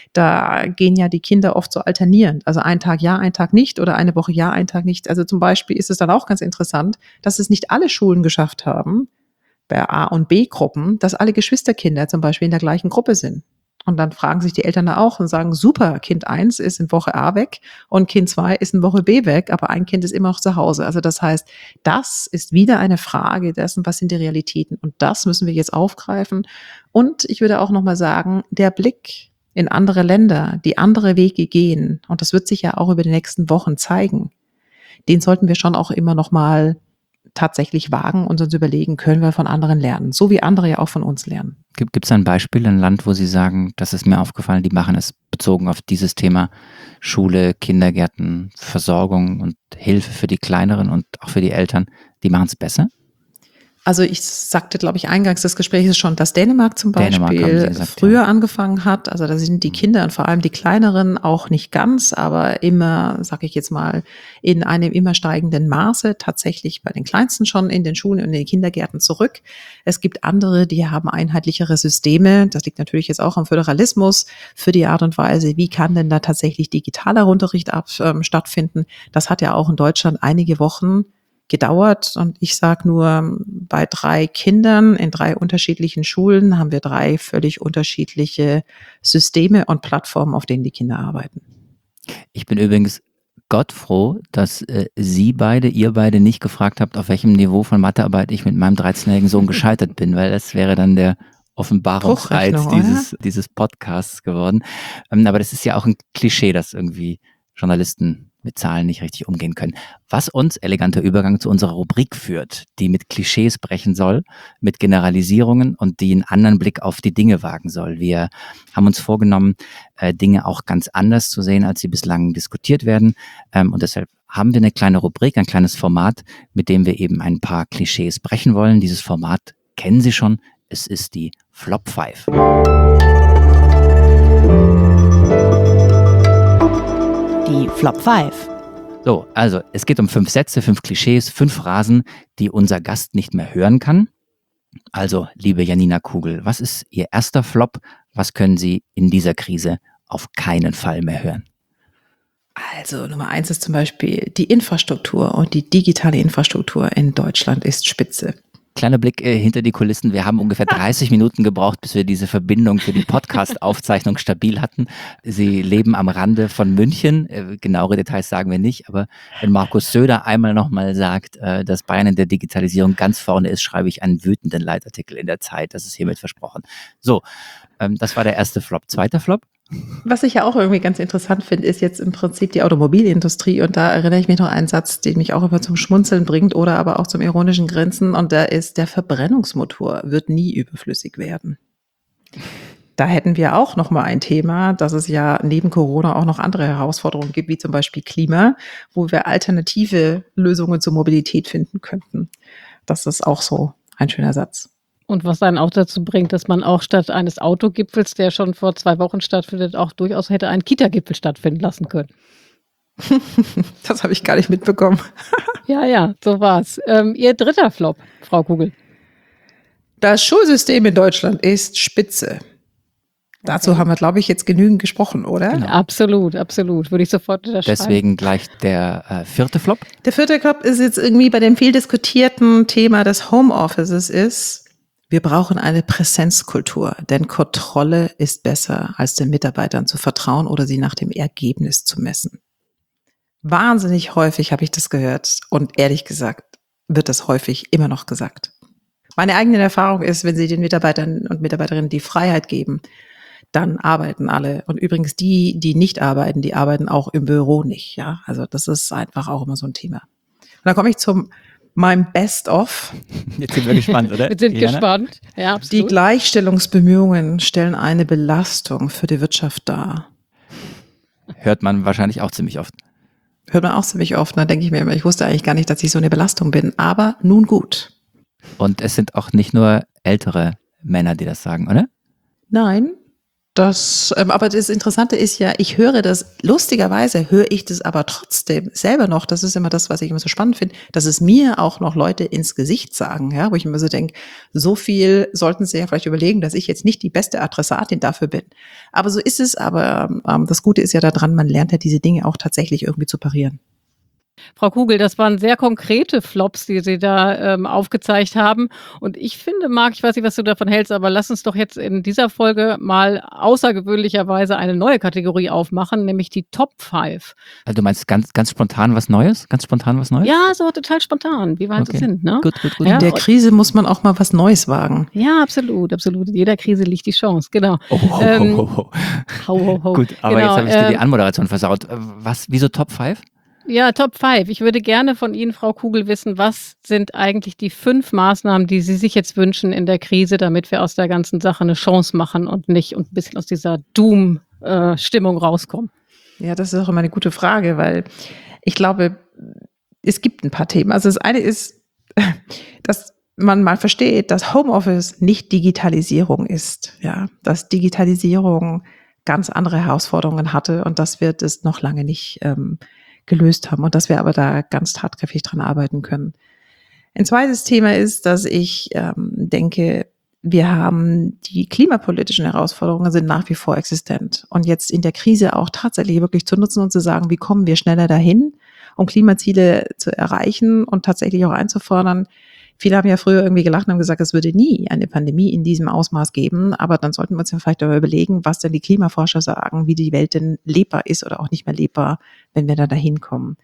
da gehen ja die Kinder oft so alternierend. Also ein Tag ja, ein Tag nicht, oder eine Woche ja, ein Tag nicht. Also zum Beispiel ist es dann auch ganz interessant, dass es nicht alle Schulen geschafft haben, bei A- und B-Gruppen, dass alle Geschwisterkinder zum Beispiel in der gleichen Gruppe sind. Und dann fragen sich die Eltern da auch und sagen, super, Kind eins ist in Woche A weg und Kind zwei ist in Woche B weg, aber ein Kind ist immer noch zu Hause. Also das heißt, das ist wieder eine Frage dessen, was sind die Realitäten, und das müssen wir jetzt aufgreifen. Und ich würde auch nochmal sagen, der Blick in andere Länder, die andere Wege gehen, und das wird sich ja auch über die nächsten Wochen zeigen, den sollten wir schon auch immer noch mal tatsächlich wagen und uns überlegen, können wir von anderen lernen, so wie andere ja auch von uns lernen. Gibt es ein Beispiel, ein Land, wo Sie sagen, das ist mir aufgefallen, die machen es bezogen auf dieses Thema Schule, Kindergärten, Versorgung und Hilfe für die Kleineren und auch für die Eltern, die machen es besser? Also ich sagte, glaube ich, eingangs des Gesprächs schon, dass Dänemark zum Dänemark, haben Sie Beispiel gesagt, früher ja. angefangen hat. Also da sind die Kinder und vor allem die Kleineren auch nicht ganz, aber immer, sage ich jetzt mal, in einem immer steigenden Maße tatsächlich bei den Kleinsten schon in den Schulen und in den Kindergärten zurück. Es gibt andere, die haben einheitlichere Systeme. Das liegt natürlich jetzt auch am Föderalismus für die Art und Weise, wie kann denn da tatsächlich digitaler Unterricht ab, ähm, stattfinden. Das hat ja auch in Deutschland einige Wochen gedauert und ich sage nur, bei drei Kindern in drei unterschiedlichen Schulen haben wir drei völlig unterschiedliche Systeme und Plattformen, auf denen die Kinder arbeiten. Ich bin übrigens Gott froh, dass äh, Sie beide, ihr beide nicht gefragt habt, auf welchem Niveau von Mathearbeit ich mit meinem dreizehnjährigen Sohn gescheitert bin, weil das wäre dann der Offenbarungsreiz Bruchrechnung, dieses, dieses Podcasts geworden. Ähm, aber das ist ja auch ein Klischee, dass irgendwie Journalisten mit Zahlen nicht richtig umgehen können. Was uns, eleganter Übergang zu unserer Rubrik führt, die mit Klischees brechen soll, mit Generalisierungen und die einen anderen Blick auf die Dinge wagen soll. Wir haben uns vorgenommen, äh, Dinge auch ganz anders zu sehen, als sie bislang diskutiert werden. Ähm, und deshalb haben wir eine kleine Rubrik, ein kleines Format, mit dem wir eben ein paar Klischees brechen wollen. Dieses Format kennen Sie schon. Es ist die Flop Five. Die Flop Five. So, also es geht um fünf Sätze, fünf Klischees, fünf Phrasen, die unser Gast nicht mehr hören kann. Also, liebe Janina Kugel, was ist Ihr erster Flop? Was können Sie in dieser Krise auf keinen Fall mehr hören? Also Nummer eins ist zum Beispiel die Infrastruktur und die digitale Infrastruktur in Deutschland ist spitze. Kleiner Blick äh, hinter die Kulissen. Wir haben ungefähr dreißig Minuten gebraucht, bis wir diese Verbindung für die Podcast-Aufzeichnung stabil hatten. Sie leben am Rande von München. Äh, genauere Details sagen wir nicht. Aber wenn Markus Söder einmal nochmal sagt, äh, dass Bayern in der Digitalisierung ganz vorne ist, schreibe ich einen wütenden Leitartikel in der Zeit. Das ist hiermit versprochen. So, ähm, das war der erste Flop. Zweiter Flop? Was ich ja auch irgendwie ganz interessant finde, ist jetzt im Prinzip die Automobilindustrie. Und da erinnere ich mich noch an einen Satz, den mich auch immer zum Schmunzeln bringt oder aber auch zum ironischen Grinsen. Und der ist, der Verbrennungsmotor wird nie überflüssig werden. Da hätten wir auch noch mal ein Thema, dass es ja neben Corona auch noch andere Herausforderungen gibt, wie zum Beispiel Klima, wo wir alternative Lösungen zur Mobilität finden könnten. Das ist auch so ein schöner Satz. Und was einen auch dazu bringt, dass man auch statt eines Autogipfels, der schon vor zwei Wochen stattfindet, auch durchaus hätte einen Kita-Gipfel stattfinden lassen können. Das habe ich gar nicht mitbekommen. Ja, ja, so war's. Ähm, Ihr dritter Flop, Frau Kugel. Das Schulsystem in Deutschland ist spitze. Dazu haben wir, glaube ich, jetzt genügend gesprochen, oder? Genau. Absolut, absolut. Würde ich sofort unterschreiben. Deswegen gleich der äh, vierte Flop. Der vierte Flop ist jetzt irgendwie bei dem viel diskutierten Thema des Homeoffices ist, wir brauchen eine Präsenzkultur, denn Kontrolle ist besser, als den Mitarbeitern zu vertrauen oder sie nach dem Ergebnis zu messen. Wahnsinnig häufig habe ich das gehört und ehrlich gesagt wird das häufig immer noch gesagt. Meine eigene Erfahrung ist, wenn Sie den Mitarbeitern und Mitarbeiterinnen die Freiheit geben, dann arbeiten alle. Und übrigens die, die nicht arbeiten, die arbeiten auch im Büro nicht. Ja, also das ist einfach auch immer so ein Thema. Und dann komme ich zum meinem Best-of. Jetzt sind wir gespannt, oder? Wir sind Jana? gespannt. Ja, absolut. Die Gleichstellungsbemühungen stellen eine Belastung für die Wirtschaft dar. Hört man wahrscheinlich auch ziemlich oft. Hört man auch ziemlich oft. Da denke ich mir immer, ich wusste eigentlich gar nicht, dass ich so eine Belastung bin. Aber nun gut. Und es sind auch nicht nur ältere Männer, die das sagen, oder? Nein. Das, ähm, aber das Interessante ist ja, ich höre das, lustigerweise höre ich das aber trotzdem selber noch, das ist immer das, was ich immer so spannend finde, dass es mir auch noch Leute ins Gesicht sagen, ja, wo ich immer so denke, so viel sollten sie ja vielleicht überlegen, dass ich jetzt nicht die beste Adressatin dafür bin. Aber so ist es, aber ähm, das Gute ist ja daran, man lernt ja diese Dinge auch tatsächlich irgendwie zu parieren. Frau Kugel, das waren sehr konkrete Flops, die Sie da ähm, aufgezeigt haben. Und ich finde, Marc, ich weiß nicht, was du davon hältst, aber lass uns doch jetzt in dieser Folge mal außergewöhnlicherweise eine neue Kategorie aufmachen, nämlich die Top fünf. Also du meinst ganz, ganz spontan was Neues? Ganz spontan was Neues? Ja, so total spontan, wie wir halt Okay. so sind. Ne? Gut, gut, gut. Ja, In der Krise muss man auch mal was Neues wagen. Ja, absolut, absolut. In jeder Krise liegt die Chance, genau. Oh, ho, ho, Ähm, ho, ho. Ho, ho, ho. Gut, aber Genau, jetzt habe ich dir die ähm, Anmoderation versaut. Äh, Was, wieso Top fünf? Ja, Top fünf. Ich würde gerne von Ihnen, Frau Kugel, wissen, was sind eigentlich die fünf Maßnahmen, die Sie sich jetzt wünschen in der Krise, damit wir aus der ganzen Sache eine Chance machen und nicht und ein bisschen aus dieser Doom-Stimmung rauskommen? Ja, das ist auch immer eine gute Frage, weil ich glaube, es gibt ein paar Themen. Also das eine ist, dass man mal versteht, dass Homeoffice nicht Digitalisierung ist. Ja, dass Digitalisierung ganz andere Herausforderungen hatte und dass wir das noch lange nicht ähm, gelöst haben und dass wir aber da ganz tatkräftig dran arbeiten können. Ein zweites Thema ist, dass ich ähm, denke, wir haben die klimapolitischen Herausforderungen sind nach wie vor existent und jetzt in der Krise auch tatsächlich wirklich zu nutzen und zu sagen, wie kommen wir schneller dahin, um Klimaziele zu erreichen und tatsächlich auch einzufordern. Viele haben ja früher irgendwie gelacht und haben gesagt, es würde nie eine Pandemie in diesem Ausmaß geben, aber dann sollten wir uns ja vielleicht darüber überlegen, was denn die Klimaforscher sagen, wie die Welt denn lebbar ist oder auch nicht mehr lebbar, wenn wir da dahin kommen.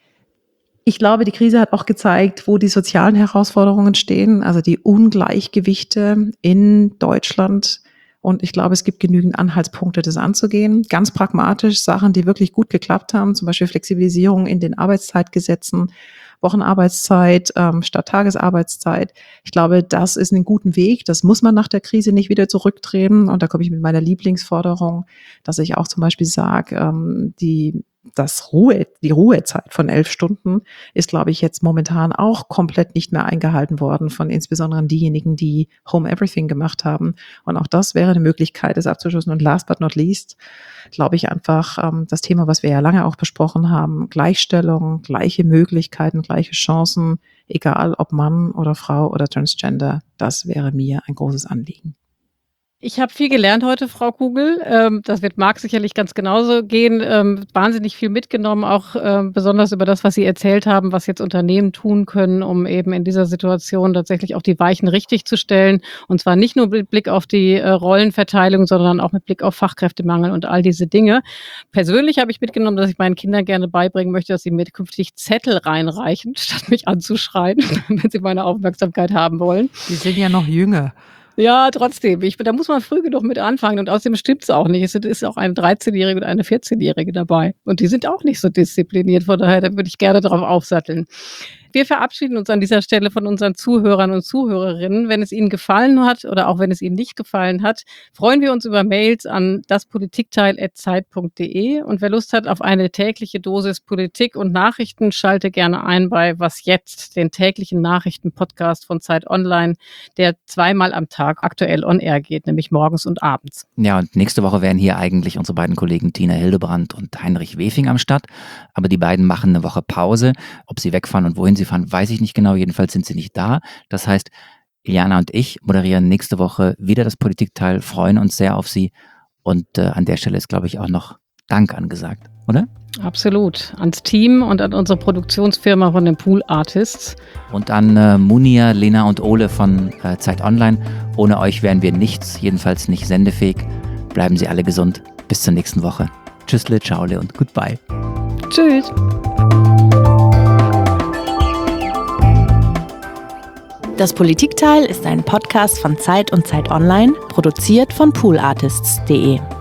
Ich glaube, die Krise hat auch gezeigt, wo die sozialen Herausforderungen stehen, also die Ungleichgewichte in Deutschland. Und ich glaube, es gibt genügend Anhaltspunkte, das anzugehen. Ganz pragmatisch Sachen, die wirklich gut geklappt haben, zum Beispiel Flexibilisierung in den Arbeitszeitgesetzen, Wochenarbeitszeit ähm, statt Tagesarbeitszeit. Ich glaube, das ist ein guter Weg. Das muss man nach der Krise nicht wieder zurückdrehen. Und da komme ich mit meiner Lieblingsforderung, dass ich auch zum Beispiel sage, ähm, die das Ruhe, die Ruhezeit von elf Stunden ist, glaube ich, jetzt momentan auch komplett nicht mehr eingehalten worden von insbesondere diejenigen, die Home Everything gemacht haben. Und auch das wäre eine Möglichkeit, das abzuschließen. Und last but not least, glaube ich einfach, ähm, das Thema, was wir ja lange auch besprochen haben, Gleichstellung, gleiche Möglichkeiten, gleiche Chancen, egal ob Mann oder Frau oder Transgender, das wäre mir ein großes Anliegen. Ich habe viel gelernt heute, Frau Kugel. Ähm, das wird Marc sicherlich ganz genauso gehen. Ähm, wahnsinnig viel mitgenommen, auch ähm, besonders über das, was Sie erzählt haben, was jetzt Unternehmen tun können, um eben in dieser Situation tatsächlich auch die Weichen richtig zu stellen. Und zwar nicht nur mit Blick auf die äh, Rollenverteilung, sondern auch mit Blick auf Fachkräftemangel und all diese Dinge. Persönlich habe ich mitgenommen, dass ich meinen Kindern gerne beibringen möchte, dass sie mir künftig Zettel reinreichen, statt mich anzuschreien, wenn sie meine Aufmerksamkeit haben wollen. Die sind ja noch jünger. Ja, trotzdem. Ich, da muss man früh genug mit anfangen. Und außerdem stimmt es auch nicht. Es ist auch eine dreizehnjährige und eine vierzehnjährige dabei. Und die sind auch nicht so diszipliniert. Von daher, da würde ich gerne darauf aufsatteln. Wir verabschieden uns an dieser Stelle von unseren Zuhörern und Zuhörerinnen. Wenn es Ihnen gefallen hat oder auch wenn es Ihnen nicht gefallen hat, freuen wir uns über Mails an daspolitikteil at zeit punkt de. Und wer Lust hat auf eine tägliche Dosis Politik und Nachrichten, schalte gerne ein bei Was Jetzt, den täglichen Nachrichten-Podcast von Zeit Online, der zweimal am Tag aktuell on air geht, nämlich morgens und abends. Ja, und nächste Woche wären hier eigentlich unsere beiden Kollegen Tina Hildebrand und Heinrich Wefing am Start. Aber die beiden machen eine Woche Pause. Ob sie wegfahren und wohin sie fahren, weiß ich nicht genau. Jedenfalls sind sie nicht da. Das heißt, Iliana und ich moderieren nächste Woche wieder das Politikteil, freuen uns sehr auf Sie. Und äh, an der Stelle ist, glaube ich, auch noch Dank angesagt, oder? Absolut. Ans Team und an unsere Produktionsfirma von den Pool Artists. Und an äh, Munia, Lena und Ole von äh, Zeit Online. Ohne euch wären wir nichts, jedenfalls nicht sendefähig. Bleiben Sie alle gesund. Bis zur nächsten Woche. Tschüssle, ciaule und goodbye. Tschüss. Das Politikteil ist ein Podcast von Zeit und Zeit Online, produziert von pool artists punkt de.